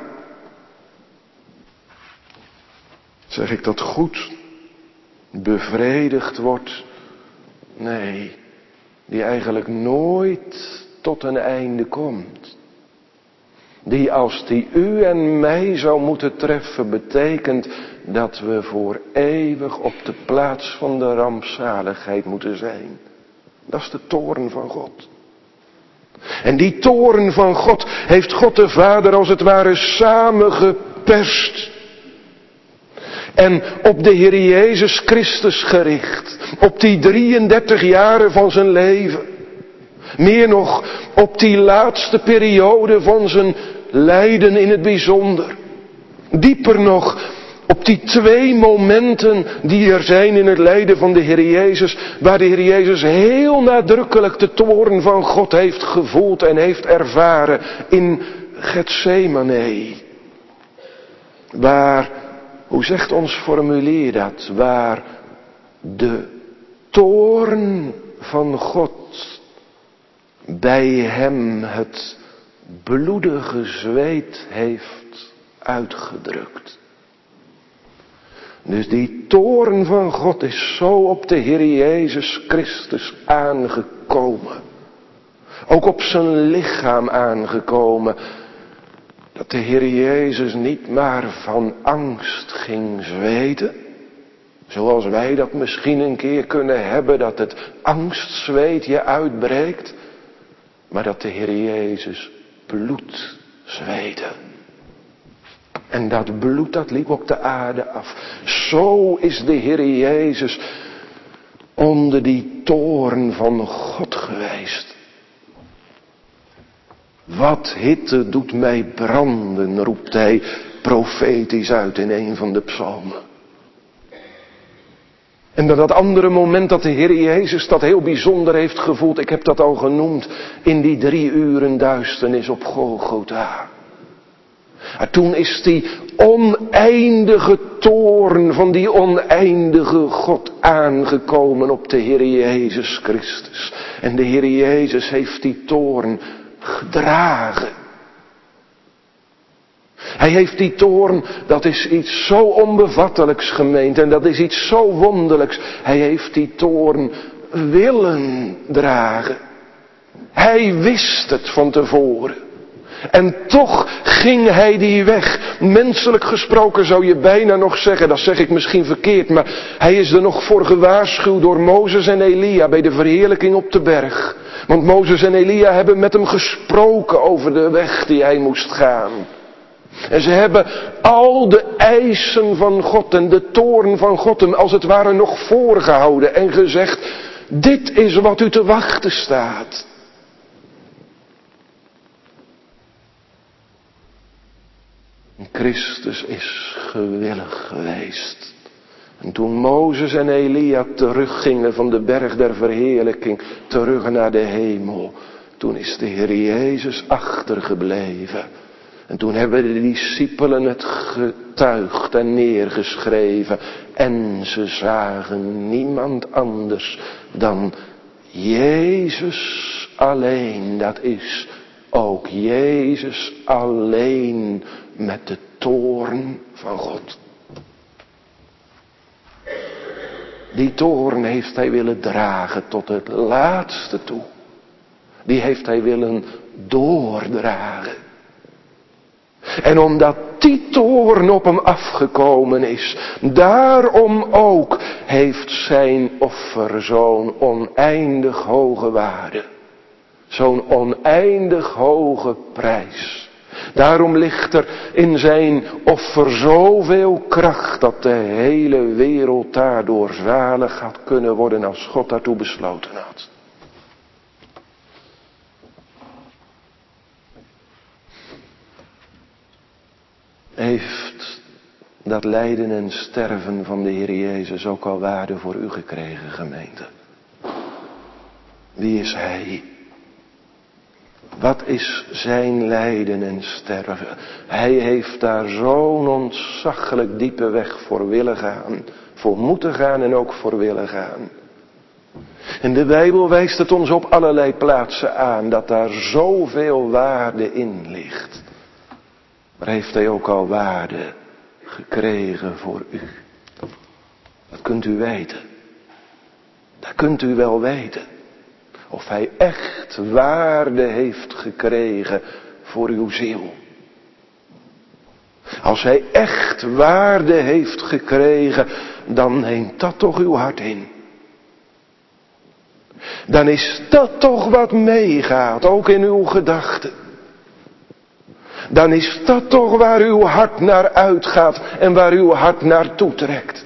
zeg ik dat goed, bevredigd wordt. Nee, die eigenlijk nooit tot een einde komt. Die als die u en mij zou moeten treffen, betekent dat we voor eeuwig op de plaats van de rampzaligheid moeten zijn. Dat is de toorn van God. En die toorn van God heeft God de Vader als het ware samengeperst. En op de Heer Jezus Christus gericht. Op die 33 jaren van zijn leven. Meer nog op die laatste periode van zijn lijden in het bijzonder. Dieper nog op die 2 momenten die er zijn in het lijden van de Heer Jezus. Waar de Heer Jezus heel nadrukkelijk de toorn van God heeft gevoeld en heeft ervaren. In Getsemane. Waar, hoe zegt ons formulier dat? Waar de toorn van God bij hem het bloedige zweet heeft uitgedrukt. Dus die toorn van God is zo op de Heer Jezus Christus aangekomen. Ook op zijn lichaam aangekomen. Dat de Heer Jezus niet maar van angst ging zweten. Zoals wij dat misschien een keer kunnen hebben, dat het angstzweet je uitbreekt. Maar dat de Heer Jezus bloed zweette. En dat bloed dat liep op de aarde af. Zo is de Heer Jezus onder die toorn van God geweest. Wat hitte doet mij branden, roept hij profetisch uit in een van de psalmen. En dat andere moment dat de Heer Jezus dat heel bijzonder heeft gevoeld, ik heb dat al genoemd, in die 3 uren duisternis op Golgotha. En toen is die oneindige toorn van die oneindige God aangekomen op de Heer Jezus Christus. En de Heer Jezus heeft die toorn gedragen. Hij heeft die toorn, dat is iets zo onbevattelijks, gemeente, en dat is iets zo wonderlijks. Hij heeft die toorn willen dragen. Hij wist het van tevoren. En toch ging hij die weg. Menselijk gesproken zou je bijna nog zeggen, dat zeg ik misschien verkeerd, maar hij is er nog voor gewaarschuwd door Mozes en Elia bij de verheerlijking op de berg. Want Mozes en Elia hebben met hem gesproken over de weg die hij moest gaan. En ze hebben al de eisen van God en de toorn van God hem als het ware nog voorgehouden en gezegd, dit is wat u te wachten staat. Christus is gewillig geweest. En toen Mozes en Elia teruggingen van de berg der verheerlijking, terug naar de hemel, toen is de Heer Jezus achtergebleven. En toen hebben de discipelen het getuigd en neergeschreven. En ze zagen niemand anders dan Jezus alleen. Dat is ook Jezus alleen met de toorn van God. Die toorn heeft hij willen dragen tot het laatste toe. Die heeft hij willen doordragen. En omdat die toorn op hem afgekomen is, daarom ook heeft zijn offer zo'n oneindig hoge waarde. Zo'n oneindig hoge prijs. Daarom ligt er in zijn offer zoveel kracht dat de hele wereld daardoor zalig had kunnen worden als God daartoe besloten had. Heeft dat lijden en sterven van de Heer Jezus ook al waarde voor u gekregen, gemeente? Wie is Hij? Wat is zijn lijden en sterven? Hij heeft daar zo'n ontzaglijk diepe weg voor willen gaan. Voor moeten gaan en ook voor willen gaan. En de Bijbel wijst het ons op allerlei plaatsen aan dat daar zoveel waarde in ligt. Maar heeft hij ook al waarde gekregen voor u? Dat kunt u weten. Dat kunt u wel weten. Of hij echt waarde heeft gekregen voor uw ziel. Als hij echt waarde heeft gekregen, dan neemt dat toch uw hart in. Dan is dat toch wat meegaat, ook in uw gedachten. Dan is dat toch waar uw hart naar uitgaat en waar uw hart naartoe trekt.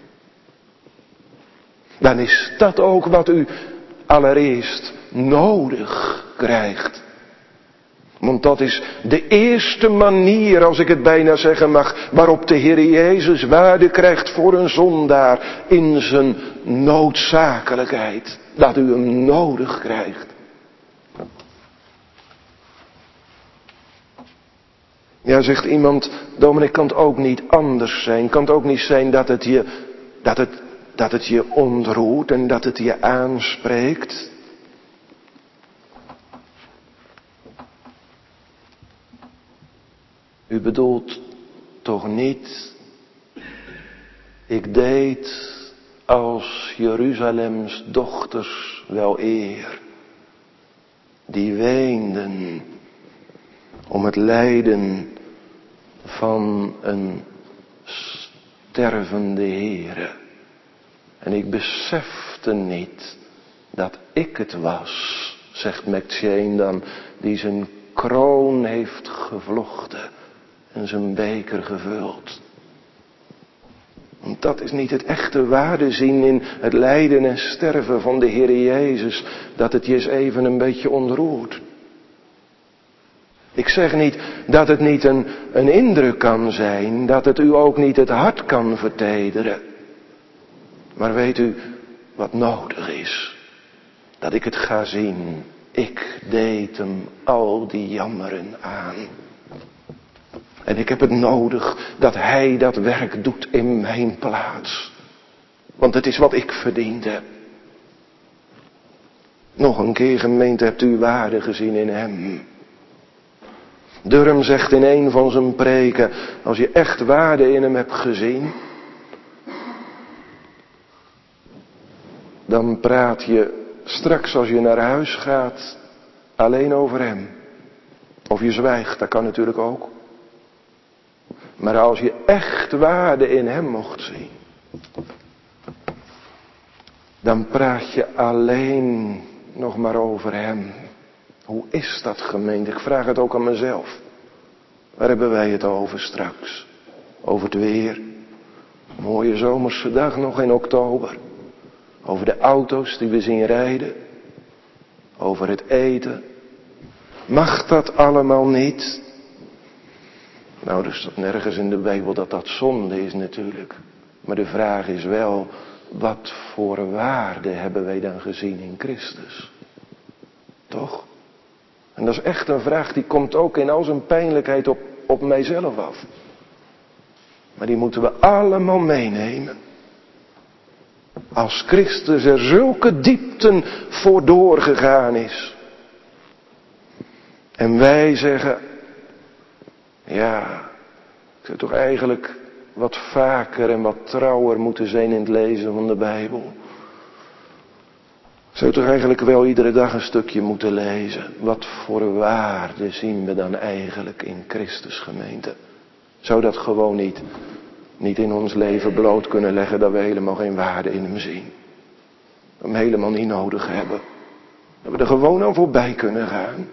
Dan is dat ook wat u allereerst nodig krijgt. Want dat is de eerste manier, als ik het bijna zeggen mag, waarop de Heer Jezus waarde krijgt voor een zondaar in zijn noodzakelijkheid. Dat u hem nodig krijgt. Ja, zegt iemand, dominee, kan het ook niet anders zijn? Kan het ook niet zijn dat het je ontroert en dat het je aanspreekt? U bedoelt toch niet, ik deed als Jeruzalems dochters wel eer, die weenden om het lijden van een stervende Heere. En ik besefte niet dat ik het was, zegt McCheyne dan, die zijn kroon heeft gevlochten en zijn beker gevuld. Want dat is niet het echte waarde zien in het lijden en sterven van de Heer Jezus, dat het je eens even een beetje ontroert. Ik zeg niet dat het niet een indruk kan zijn, dat het u ook niet het hart kan vertederen. Maar weet u wat nodig is? Dat ik het ga zien. Ik deed hem al die jammeren aan. En ik heb het nodig dat hij dat werk doet in mijn plaats. Want het is wat ik verdiend heb. Nog een keer, gemeente, hebt u waarde gezien in hem. Durham zegt in een van zijn preken, als je echt waarde in hem hebt gezien, dan praat je straks als je naar huis gaat alleen over hem. Of je zwijgt, dat kan natuurlijk ook. Maar als je echt waarde in hem mocht zien, dan praat je alleen nog maar over hem. Hoe is dat, gemeente? Ik vraag het ook aan mezelf. Waar hebben wij het over straks? Over het weer. Mooie zomerse dag nog in oktober. Over de auto's die we zien rijden. Over het eten. Mag dat allemaal niet? Nou, er staat nergens in de Bijbel dat dat zonde is natuurlijk. Maar de vraag is wel, wat voor waarde hebben wij dan gezien in Christus? Toch? En dat is echt een vraag die komt ook in al zijn pijnlijkheid op mijzelf af. Maar die moeten we allemaal meenemen. Als Christus er zulke diepten voor doorgegaan is. En wij zeggen, ja, ik zou toch eigenlijk wat vaker en wat trouwer moeten zijn in het lezen van de Bijbel. Ik zou toch eigenlijk wel iedere dag een stukje moeten lezen. Wat voor waarde zien we dan eigenlijk in Christus, gemeente? Zou dat gewoon niet in ons leven bloot kunnen leggen dat we helemaal geen waarde in hem zien? Dat we hem helemaal niet nodig hebben. Dat we er gewoon aan voorbij kunnen gaan.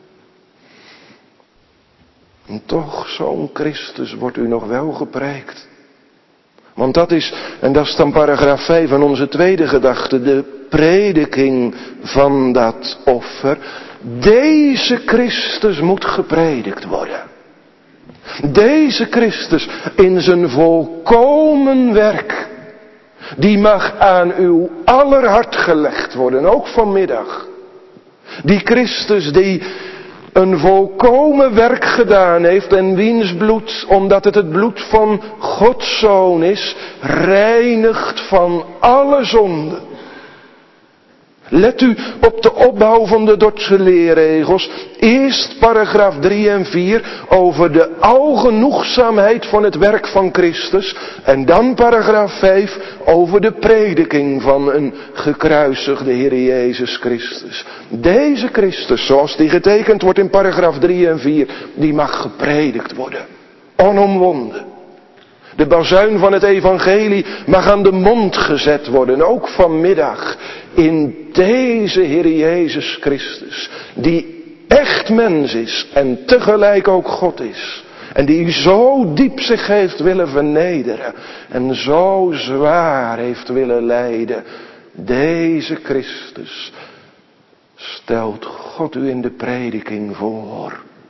En toch, zo'n Christus wordt u nog wel gepreekt. Want dat is dan paragraaf 5 van onze tweede gedachte, de prediking van dat offer. Deze Christus moet gepredikt worden. Deze Christus in zijn volkomen werk, die mag aan uw aller hart gelegd worden, ook vanmiddag. Die Christus die een volkomen werk gedaan heeft en wiens bloed, omdat het bloed van Gods Zoon is, reinigt van alle zonde. Let u op de opbouw van de Dordtse leerregels. Eerst paragraaf 3 en 4 over de algenoegzaamheid van het werk van Christus. En dan paragraaf 5 over de prediking van een gekruisigde Heer Jezus Christus. Deze Christus, zoals die getekend wordt in paragraaf 3 en 4, die mag gepredikt worden. Onomwonden. De bazuin van het evangelie mag aan de mond gezet worden, ook vanmiddag. In deze Heer Jezus Christus, die echt mens is en tegelijk ook God is. En die zo diep zich heeft willen vernederen en zo zwaar heeft willen lijden. Deze Christus stelt God u in de prediking voor.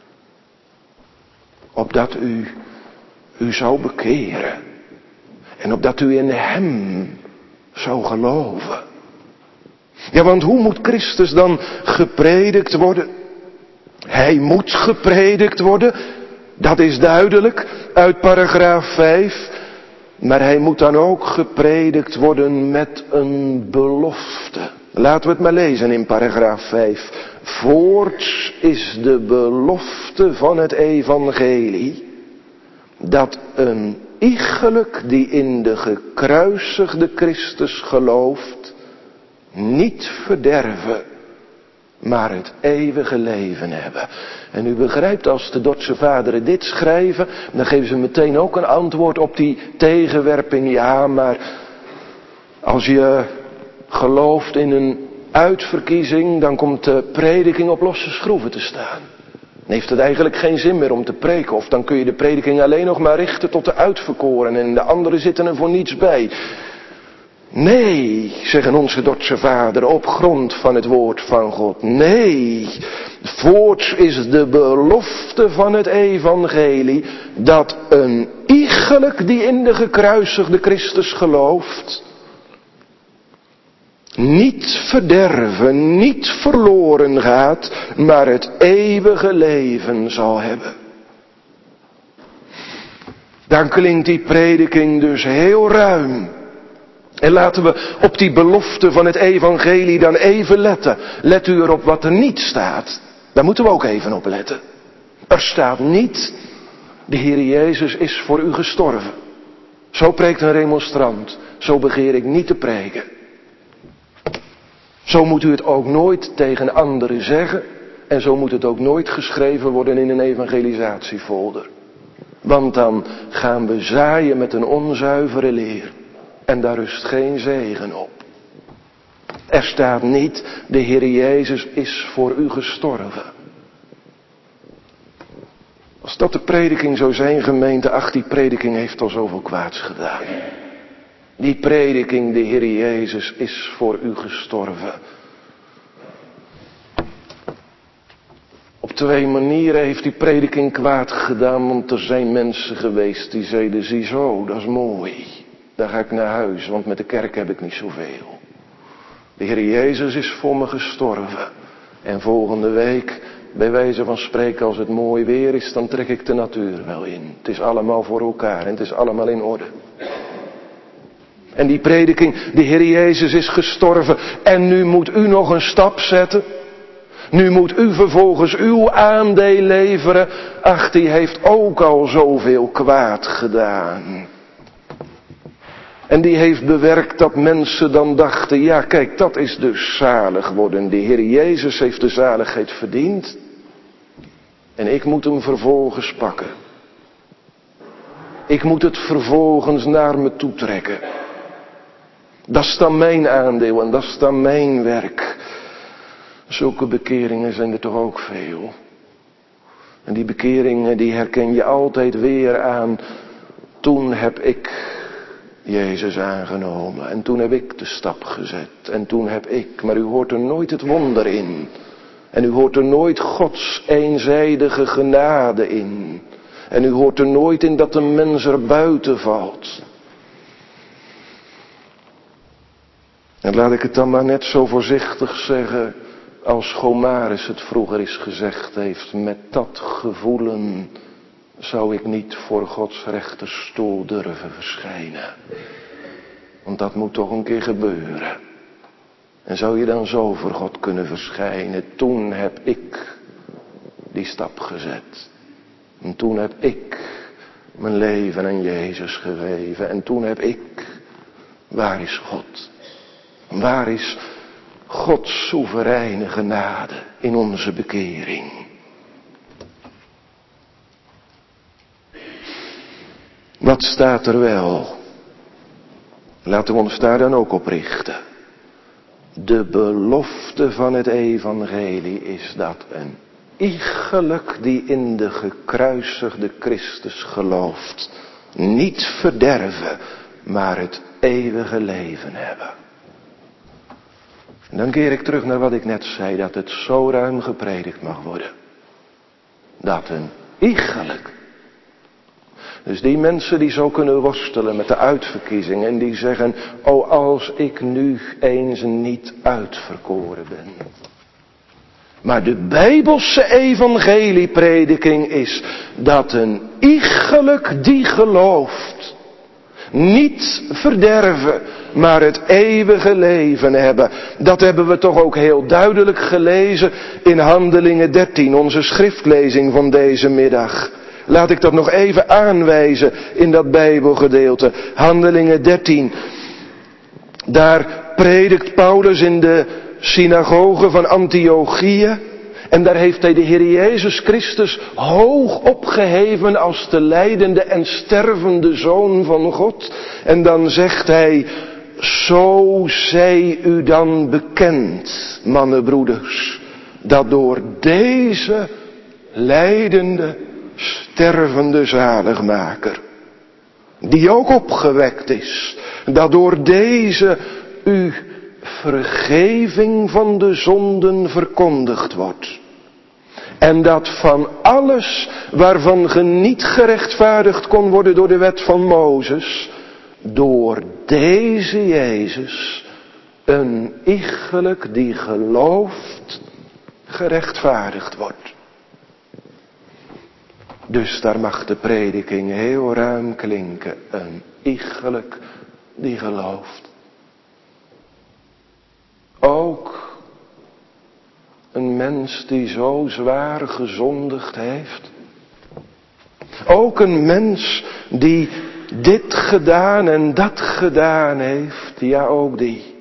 Opdat u zou bekeren. En opdat u in hem zou geloven. Ja, want hoe moet Christus dan gepredikt worden? Hij moet gepredikt worden. Dat is duidelijk uit paragraaf 5. Maar hij moet dan ook gepredikt worden met een belofte. Laten we het maar lezen in paragraaf 5. Voorts is de belofte van het evangelie dat een iegelijk die in de gekruisigde Christus gelooft, niet verderven, maar het eeuwige leven hebben. En u begrijpt, als de Dordtse vaderen dit schrijven, dan geven ze meteen ook een antwoord op die tegenwerping. Ja, maar als je gelooft in een uitverkiezing, dan komt de prediking op losse schroeven te staan. Dan heeft het eigenlijk geen zin meer om te preken. Of dan kun je de prediking alleen nog maar richten tot de uitverkorenen en de anderen zitten er voor niets bij. Nee, zeggen onze Dordtse vaderen op grond van het woord van God. Nee, voorts is de belofte van het evangelie dat een iegelijk die in de gekruisigde Christus gelooft, niet verderven, niet verloren gaat, maar het eeuwige leven zal hebben. Dan klinkt die prediking dus heel ruim. En laten we op die belofte van het evangelie dan even letten. Let u erop wat er niet staat. Daar moeten we ook even op letten. Er staat niet, de Heer Jezus is voor u gestorven. Zo preekt een remonstrant. Zo begeer ik niet te preken. Zo moet u het ook nooit tegen anderen zeggen. En zo moet het ook nooit geschreven worden in een evangelisatiefolder. Want dan gaan we zaaien met een onzuivere leer. En daar rust geen zegen op. Er staat niet, de Heer Jezus is voor u gestorven. Als dat de prediking zou zijn, gemeente, ach, die prediking heeft al zoveel kwaads gedaan. Die prediking, de Heer Jezus is voor u gestorven. Op 2 manieren heeft die prediking kwaad gedaan, want er zijn mensen geweest die zeiden, ziezo, dat is mooi. Daar ga ik naar huis, want met de kerk heb ik niet zoveel. De Heer Jezus is voor me gestorven. En volgende week, bij wijze van spreken, als het mooi weer is, dan trek ik de natuur wel in. Het is allemaal voor elkaar en het is allemaal in orde. En die prediking, de Heer Jezus is gestorven en nu moet u nog een stap zetten. Nu moet u vervolgens uw aandeel leveren. Ach, die heeft ook al zoveel kwaad gedaan. En die heeft bewerkt dat mensen dan dachten, ja kijk, dat is dus zalig worden. De Heer Jezus heeft de zaligheid verdiend. En ik moet hem vervolgens pakken. Ik moet het vervolgens naar me toe trekken. Dat is dan mijn aandeel en dat is dan mijn werk. Zulke bekeringen zijn er toch ook veel. En die bekeringen die herken je altijd weer aan. Toen heb ik Jezus aangenomen. En toen heb ik de stap gezet. En toen heb ik. Maar u hoort er nooit het wonder in. En u hoort er nooit Gods eenzijdige genade in. En u hoort er nooit in dat een mens er buiten valt. En laat ik het dan maar net zo voorzichtig zeggen, als Gomarus het vroeger eens gezegd heeft, met dat gevoelen zou ik niet voor Gods rechterstoel durven verschijnen. Want dat moet toch een keer gebeuren. En zou je dan zo voor God kunnen verschijnen? Toen heb ik die stap gezet. En toen heb ik mijn leven aan Jezus gegeven. En toen heb ik, waar is God? Waar is Gods soevereine genade in onze bekering? Wat staat er wel? Laten we ons daar dan ook op richten. De belofte van het evangelie is dat een iegelijk die in de gekruisigde Christus gelooft, niet verderven, maar het eeuwige leven hebben. En dan keer ik terug naar wat ik net zei, dat het zo ruim gepredikt mag worden. Dat een iegelijk. Dus die mensen die zo kunnen worstelen met de uitverkiezing en die zeggen, oh als ik nu eens niet uitverkoren ben. Maar de Bijbelse evangelieprediking is dat een iegelijk die gelooft, niet verderven, maar het eeuwige leven hebben. Dat hebben we toch ook heel duidelijk gelezen in Handelingen 13, onze schriftlezing van deze middag. Laat ik dat nog even aanwijzen in dat Bijbelgedeelte. Handelingen 13. Daar predikt Paulus in de synagoge van Antiochië. En daar heeft hij de Heer Jezus Christus hoog opgeheven als de lijdende en stervende Zoon van God. En dan zegt hij, zo zij u dan bekend, mannenbroeders, dat door deze lijdende, stervende zaligmaker, die ook opgewekt is, dat door deze u vergeving van de zonden verkondigd wordt. En dat van alles waarvan ge niet gerechtvaardigd kon worden door de wet van Mozes, door deze Jezus een iegelijk die gelooft gerechtvaardigd wordt. Dus daar mag de prediking heel ruim klinken. Een iegelijk die gelooft. Ook een mens die zo zwaar gezondigd heeft, Ook een mens die dit gedaan en dat gedaan heeft, ja ook die.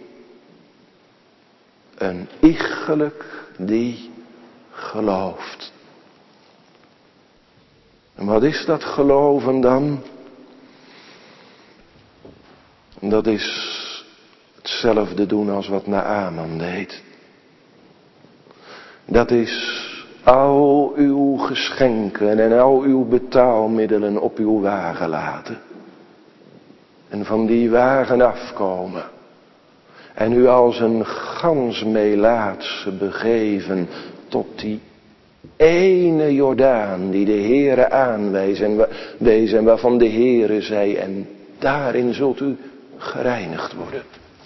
Een iegelijk die gelooft. En wat is dat geloven dan? Dat is hetzelfde doen als wat Naaman deed. Dat is al uw geschenken en al uw betaalmiddelen op uw wagen laten. En van die wagen afkomen. En u als een gansmeelaatse begeven tot die ene Jordaan die de Heere aanwees en waarvan de Heere zei, en daarin zult u gereinigd worden.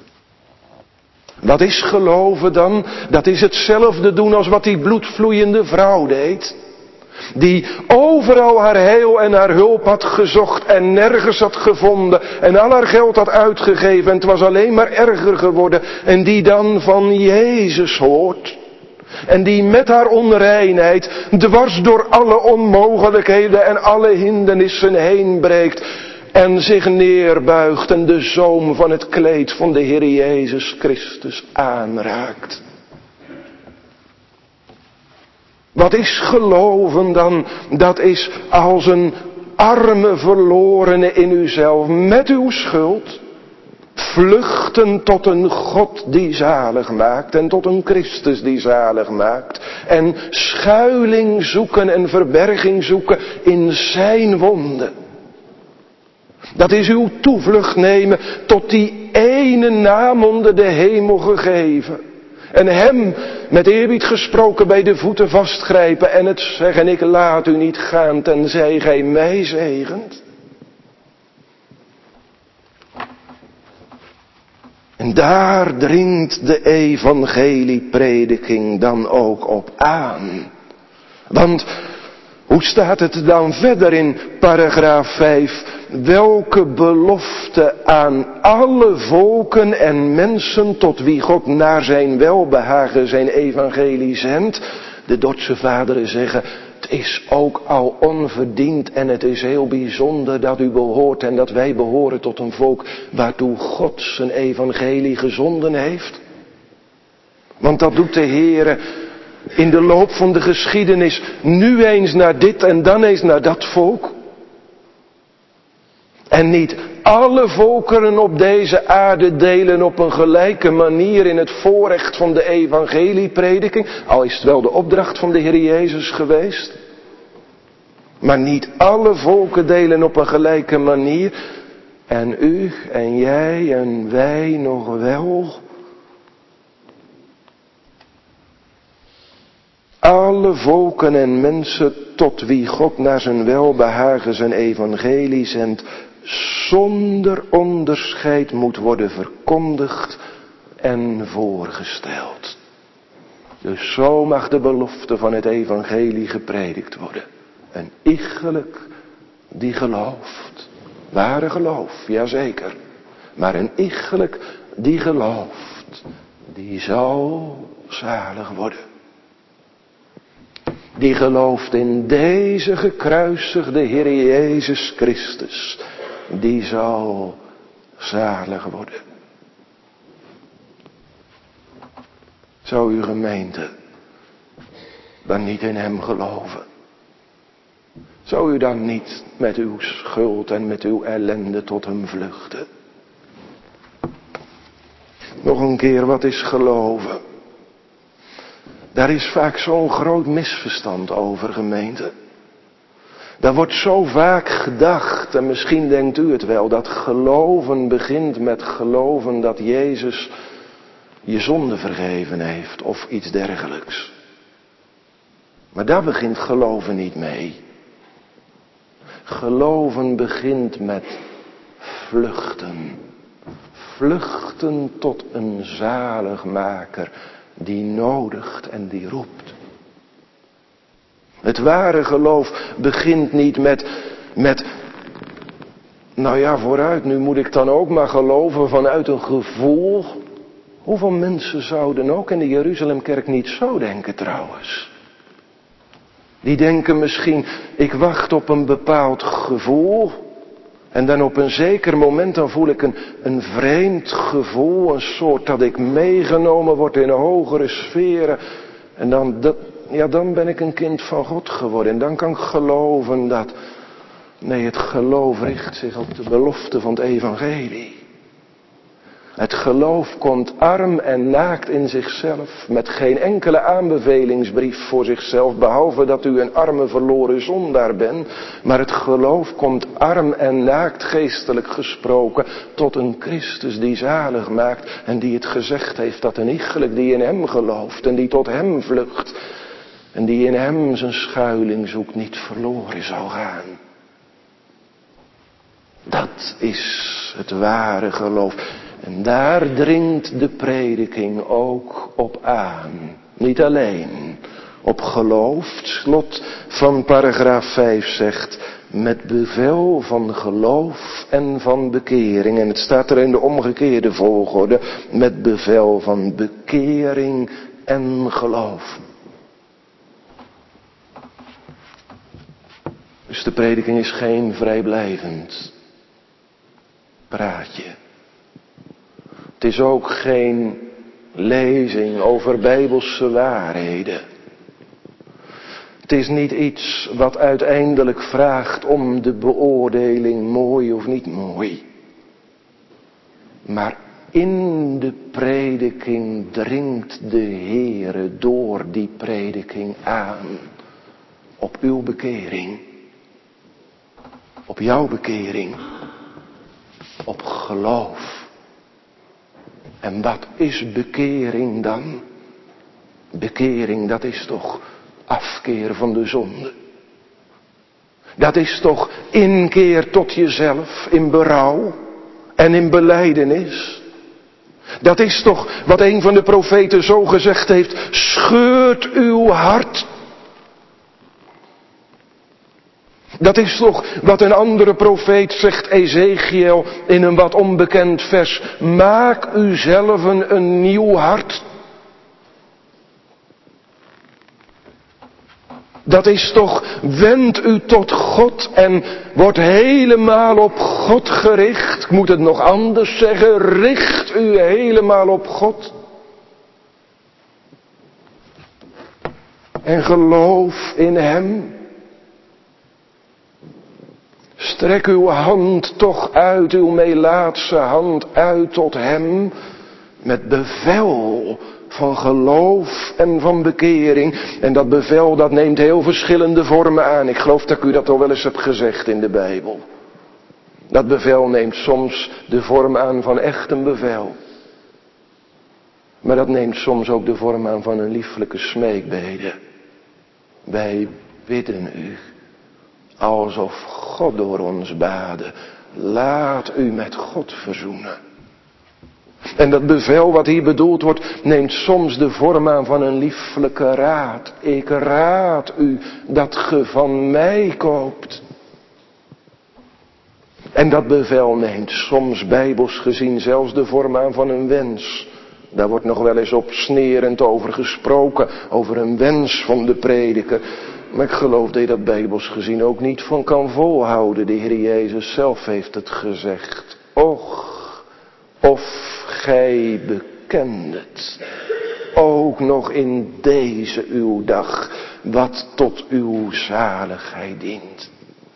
Wat is geloven dan? Dat is hetzelfde doen als wat die bloedvloeiende vrouw deed. Die overal haar heil en haar hulp had gezocht en nergens had gevonden. En al haar geld had uitgegeven en het was alleen maar erger geworden. En die dan van Jezus hoort. En die met haar onreinheid dwars door alle onmogelijkheden en alle hindernissen heen breekt. En zich neerbuigt en de zoom van het kleed van de Heer Jezus Christus aanraakt. Wat is geloven dan? Dat is als een arme verlorene in uzelf met uw schuld. Vluchten tot een God die zalig maakt en tot een Christus die zalig maakt. En schuiling zoeken en verberging zoeken in zijn wonden. Dat is uw toevlucht nemen tot die ene naam onder de hemel gegeven. En hem met eerbied gesproken bij de voeten vastgrijpen en het zeggen, ik laat u niet gaan tenzij gij mij zegent. En daar dringt de evangelieprediking dan ook op aan. Want hoe staat het dan verder in paragraaf 5? Welke belofte aan alle volken en mensen tot wie God naar zijn welbehagen zijn evangelie zendt. De Dordtse vaderen zeggen, het is ook al onverdiend en het is heel bijzonder dat u behoort en dat wij behoren tot een volk waartoe God zijn evangelie gezonden heeft. Want dat doet de Heere in de loop van de geschiedenis, nu eens naar dit en dan eens naar dat volk. En niet alle volkeren op deze aarde delen op een gelijke manier in het voorrecht van de evangelieprediking. Al is het wel de opdracht van de Heer Jezus geweest. Maar niet alle volken delen op een gelijke manier. En u en jij en wij nog wel. Alle volken en mensen tot wie God naar zijn welbehagen zijn evangelie zendt, zonder onderscheid moet worden verkondigd en voorgesteld. Dus zo mag de belofte van het evangelie gepredikt worden. Een iegelijk die gelooft. Ware geloof, jazeker. Maar een iegelijk die gelooft, die zal zalig worden. Die gelooft in deze gekruisigde Heer Jezus Christus. Die zal zalig worden. Zou uw gemeente dan niet in hem geloven? Zou u dan niet met uw schuld en met uw ellende tot hem vluchten? Nog een keer, wat is geloven? Daar is vaak zo'n groot misverstand over, gemeente. Daar wordt zo vaak gedacht, en misschien denkt u het wel, dat geloven begint met geloven dat Jezus je zonde vergeven heeft of iets dergelijks. Maar daar begint geloven niet mee. Geloven begint met vluchten. Vluchten tot een zaligmaker die nodigt en die roept. Het ware geloof begint niet met nou ja, vooruit, nu moet ik dan ook maar geloven vanuit een gevoel. Hoeveel mensen zouden ook in de Jeruzalemkerk niet zo denken trouwens? Die denken misschien, ik wacht op een bepaald gevoel. En dan op een zeker moment dan voel ik een vreemd gevoel. Een soort dat ik meegenomen word in hogere sferen. En dan ben ik een kind van God geworden. En dan kan ik geloven dat... Nee, het geloof richt zich op de belofte van het evangelie. Het geloof komt arm en naakt in zichzelf, met geen enkele aanbevelingsbrief voor zichzelf, behalve dat u een arme verloren zondaar bent. Maar het geloof komt arm en naakt, geestelijk gesproken, tot een Christus die zalig maakt en die het gezegd heeft dat een iegelijk die in hem gelooft en die tot hem vlucht en die in hem zijn schuiling zoekt niet verloren zal gaan. Dat is het ware geloof. En daar dringt de prediking ook op aan. Niet alleen op geloof. Het slot van paragraaf 5 zegt, met bevel van geloof en van bekering. En het staat er in de omgekeerde volgorde, met bevel van bekering en geloof. Dus de prediking is geen vrijblijvend praatje. Het is ook geen lezing over bijbelse waarheden. Het is niet iets wat uiteindelijk vraagt om de beoordeling mooi of niet mooi. Maar in de prediking dringt de Heere door die prediking aan op uw bekering. Op jouw bekering. Op geloof. En wat is bekering dan? Bekering, dat is toch afkeer van de zonde. Dat is toch inkeer tot jezelf in berouw en in belijdenis. Dat is toch wat een van de profeten zo gezegd heeft, scheurt uw hart. Dat is toch wat een andere profeet zegt, Ezekiel, in een wat onbekend vers. Maak uzelf een nieuw hart. Dat is toch, wend u tot God en word helemaal op God gericht. Ik moet het nog anders zeggen, richt u helemaal op God. En geloof in hem. Strek uw hand toch uit, uw meelaatse hand uit tot hem, met bevel van geloof en van bekering. En dat bevel dat neemt heel verschillende vormen aan. Ik geloof dat ik u dat al wel eens heb gezegd in de Bijbel. Dat bevel neemt soms de vorm aan van echt een bevel. Maar dat neemt soms ook de vorm aan van een lieflijke smeekbede. Wij bidden u. Alsof God door ons bade. Laat u met God verzoenen. En dat bevel wat hier bedoeld wordt, neemt soms de vorm aan van een lieflijke raad. Ik raad u dat ge van mij koopt. En dat bevel neemt soms bijbels gezien zelfs de vorm aan van een wens. Daar wordt nog wel eens op snerend over gesproken, over een wens van de prediker. Maar ik geloof dat je dat bijbels gezien ook niet van kan volhouden. De Heer Jezus zelf heeft het gezegd. Och, of gij bekendet, ook nog in deze uw dag, wat tot uw zaligheid dient.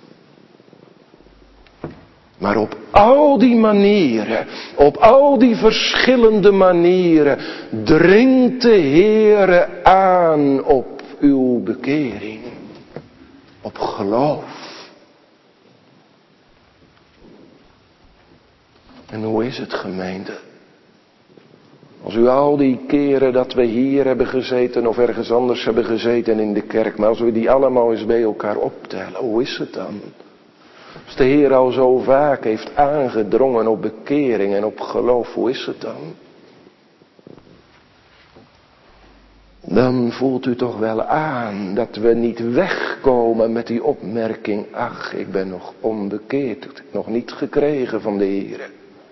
Maar op al die manieren, op al die verschillende manieren, dringt de Heere aan op uw bekering. Op geloof. En hoe is het, gemeente? Als u al die keren dat we hier hebben gezeten of ergens anders hebben gezeten in de kerk, maar als we die allemaal eens bij elkaar optellen, hoe is het dan? Als de Heer al zo vaak heeft aangedrongen op bekering en op geloof, hoe is het dan? Dan voelt u toch wel aan dat we niet wegkomen met die opmerking, ach, ik ben nog onbekeerd, ik heb nog niet gekregen van de Heer.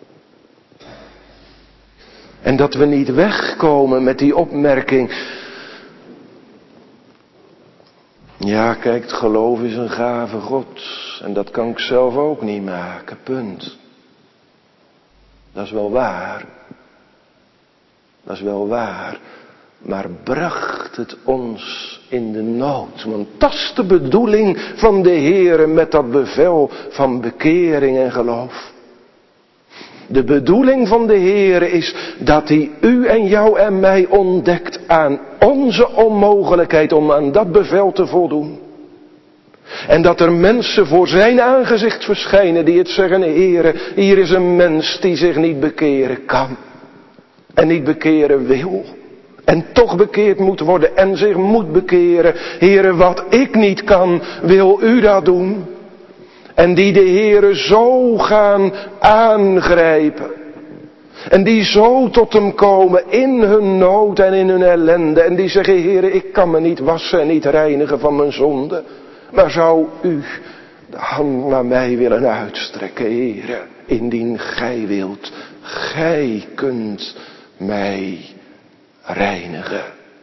En dat we niet wegkomen met die opmerking, ja, Ja, kijk, het geloof is een gave God. En dat kan ik zelf ook niet maken, punt. Dat is wel waar. Dat is wel waar. Maar bracht het ons in de nood? Want dat is de bedoeling van de Heere met dat bevel van bekering en geloof. De bedoeling van de Heere is dat hij u en jou en mij ontdekt aan onze onmogelijkheid om aan dat bevel te voldoen. En dat er mensen voor zijn aangezicht verschijnen die het zeggen, Heere, hier is een mens die zich niet bekeren kan. En niet bekeren wil. En toch bekeerd moet worden en zich moet bekeren. Heere, wat ik niet kan, wil u dat doen. En die de Heere zo gaan aangrijpen. En die zo tot hem komen in hun nood en in hun ellende. En die zeggen, Heere, ik kan me niet wassen en niet reinigen van mijn zonde. Maar zou u de hand naar mij willen uitstrekken, Heere, indien gij wilt. Gij kunt mij reinigen.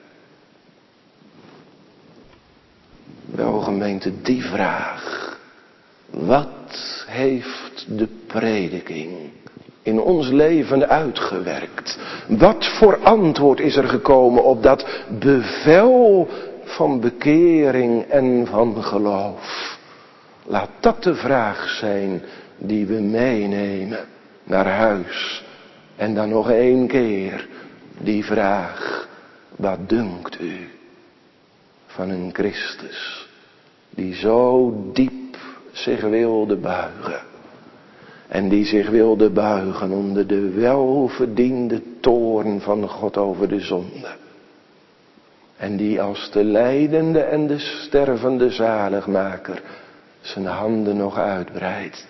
Wel gemeente, die vraag. Wat heeft de prediking in ons leven uitgewerkt? Wat voor antwoord is er gekomen op dat bevel van bekering en van geloof? Laat dat de vraag zijn die we meenemen naar huis. En dan nog 1 keer die vraag. Wat dunkt u van een Christus die zo diep zich wilde buigen. En die zich wilde buigen onder de welverdiende toorn van God over de zonde. En die als de lijdende en de stervende zaligmaker zijn handen nog uitbreidt.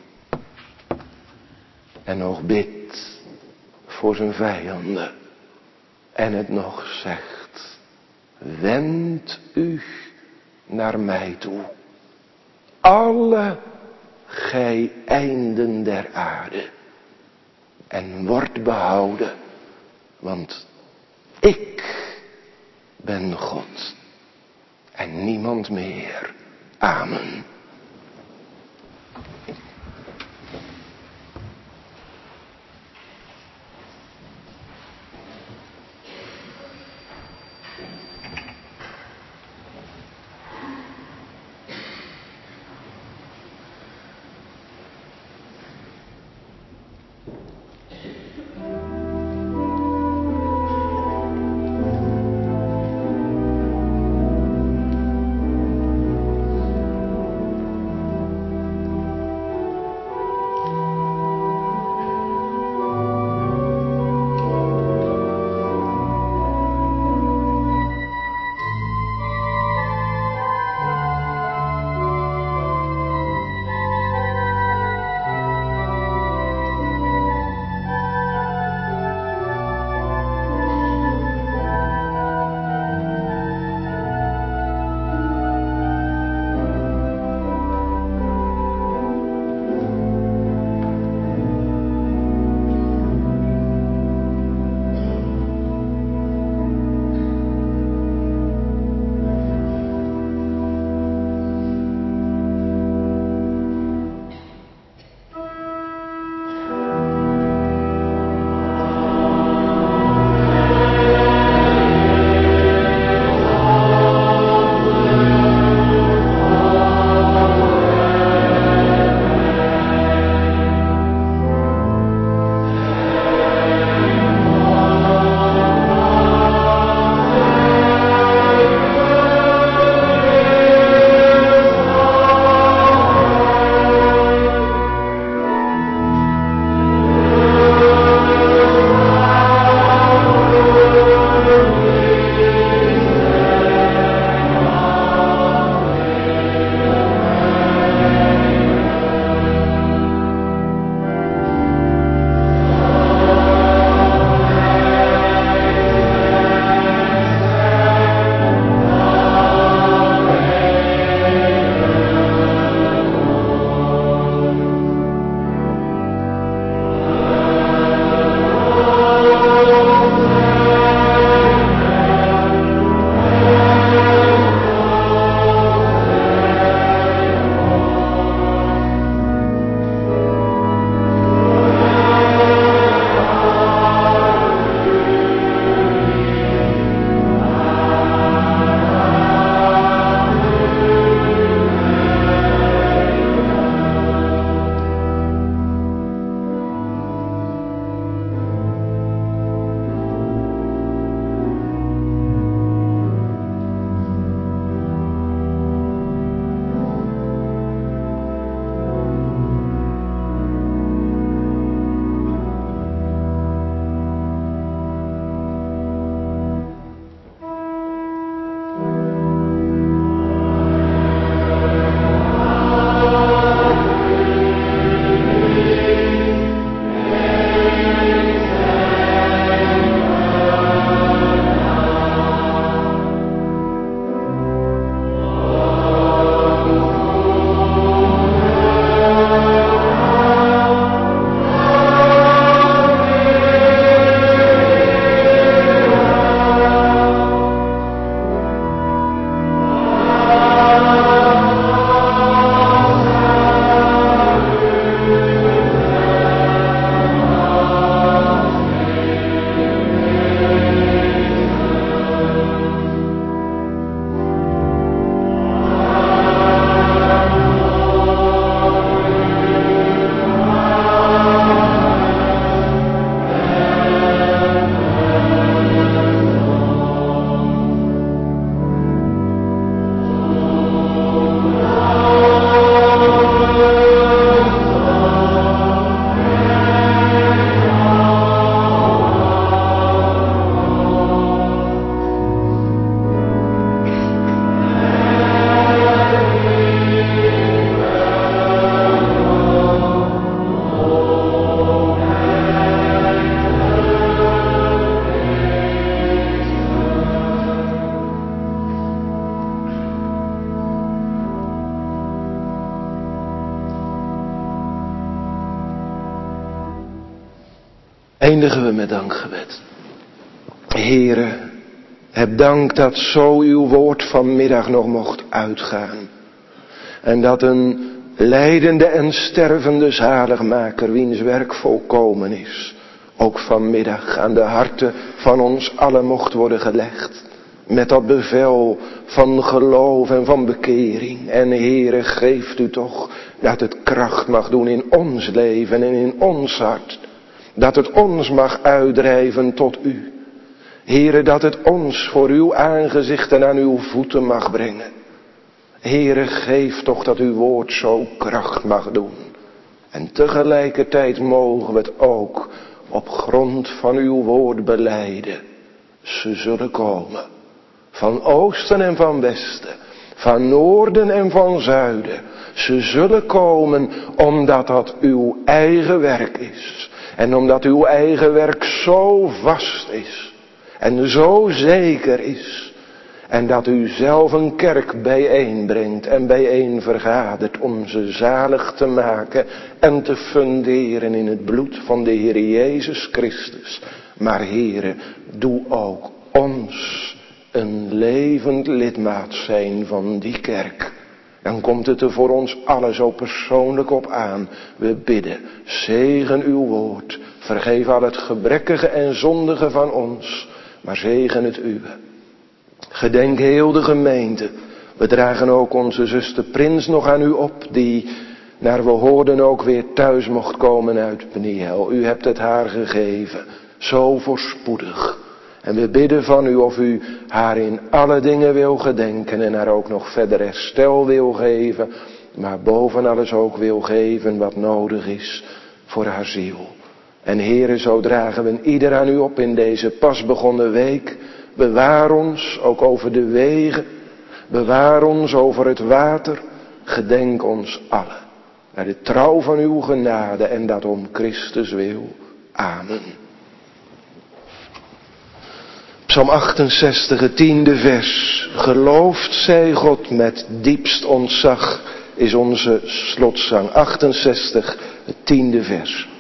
En nog bidt voor zijn vijanden. En het nog zegt. Wend u naar mij toe. Alle gij einden der aarde. En wordt behouden. Want ik ben God. En niemand meer. Amen. Eindigen we met dankgebed. Heere, heb dank dat zo uw woord vanmiddag nog mocht uitgaan. En dat een lijdende en stervende zaligmaker, wiens werk volkomen is, ook vanmiddag aan de harten van ons allen mocht worden gelegd. Met dat bevel van geloof en van bekering. En Heere, geeft u toch dat het kracht mag doen in ons leven en in ons hart. Dat het ons mag uitdrijven tot u. Heere, dat het ons voor uw aangezicht en aan uw voeten mag brengen. Heere, geef toch dat uw woord zo kracht mag doen. En tegelijkertijd mogen we het ook op grond van uw woord belijden. Ze zullen komen. Van oosten en van westen. Van noorden en van zuiden. Ze zullen komen omdat dat uw eigen werk is. En omdat uw eigen werk zo vast is. En zo zeker is. En dat u zelf een kerk bijeenbrengt en bijeen vergadert om ze zalig te maken en te funderen in het bloed van de Heer Jezus Christus. Maar Heere, doe ook ons een levend lidmaat zijn van die kerk. Dan komt het er voor ons allen zo persoonlijk op aan. We bidden, zegen uw woord, vergeef al het gebrekkige en zondige van ons, maar zegen het uwe. Gedenk heel de gemeente. We dragen ook onze zuster Prins nog aan u op, die naar we hoorden ook weer thuis mocht komen uit Peniel. U hebt het haar gegeven, zo voorspoedig. En we bidden van u of u haar in alle dingen wil gedenken en haar ook nog verder herstel wil geven, maar boven alles ook wil geven wat nodig is voor haar ziel. En Heere, zo dragen we ieder aan u op in deze pas begonnen week. Bewaar ons ook over de wegen. Bewaar ons over het water. Gedenk ons allen. Naar de trouw van uw genade en dat om Christus wil. Amen. Psalm 68, het 10e vers. Geloofd zij God met diepst ontzag is onze slotzang. 68, het 10e vers.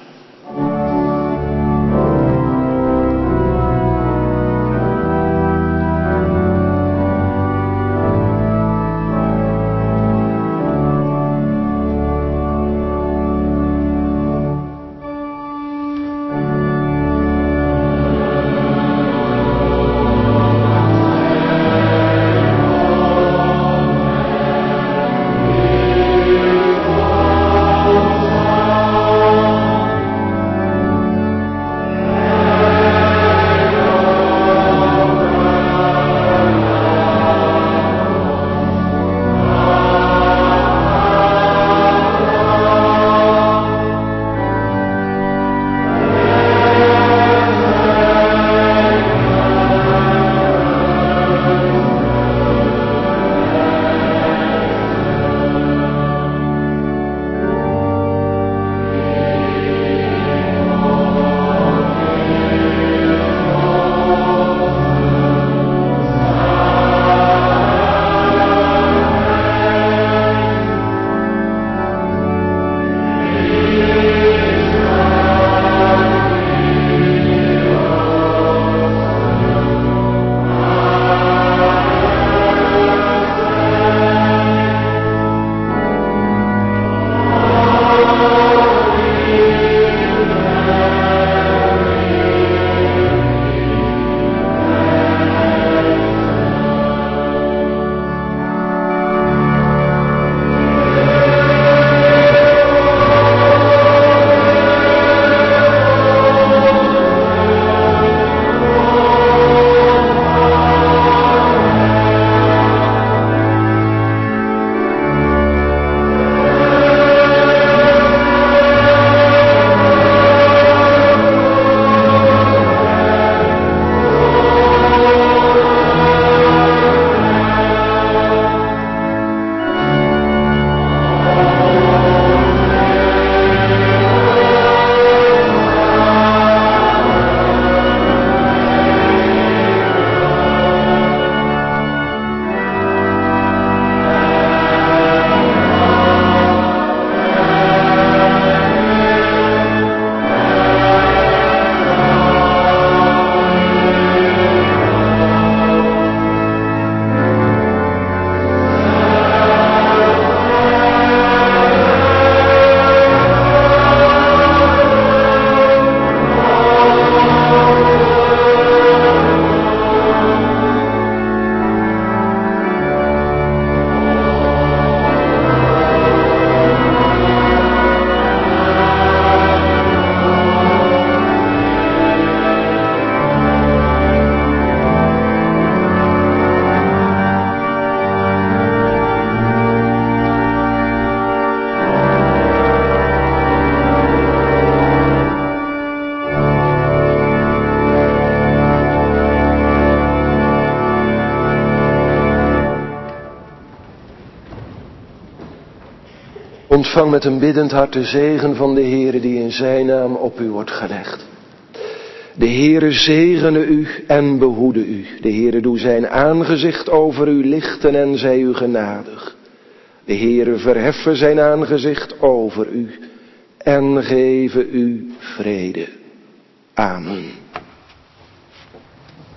Ontvang met een biddend hart de zegen van de Heere die in zijn naam op u wordt gelegd. De Heere zegene u en behoede u. De Heere doe zijn aangezicht over u lichten en zij u genadig. De Heere verheffen zijn aangezicht over u en geven u vrede. Amen.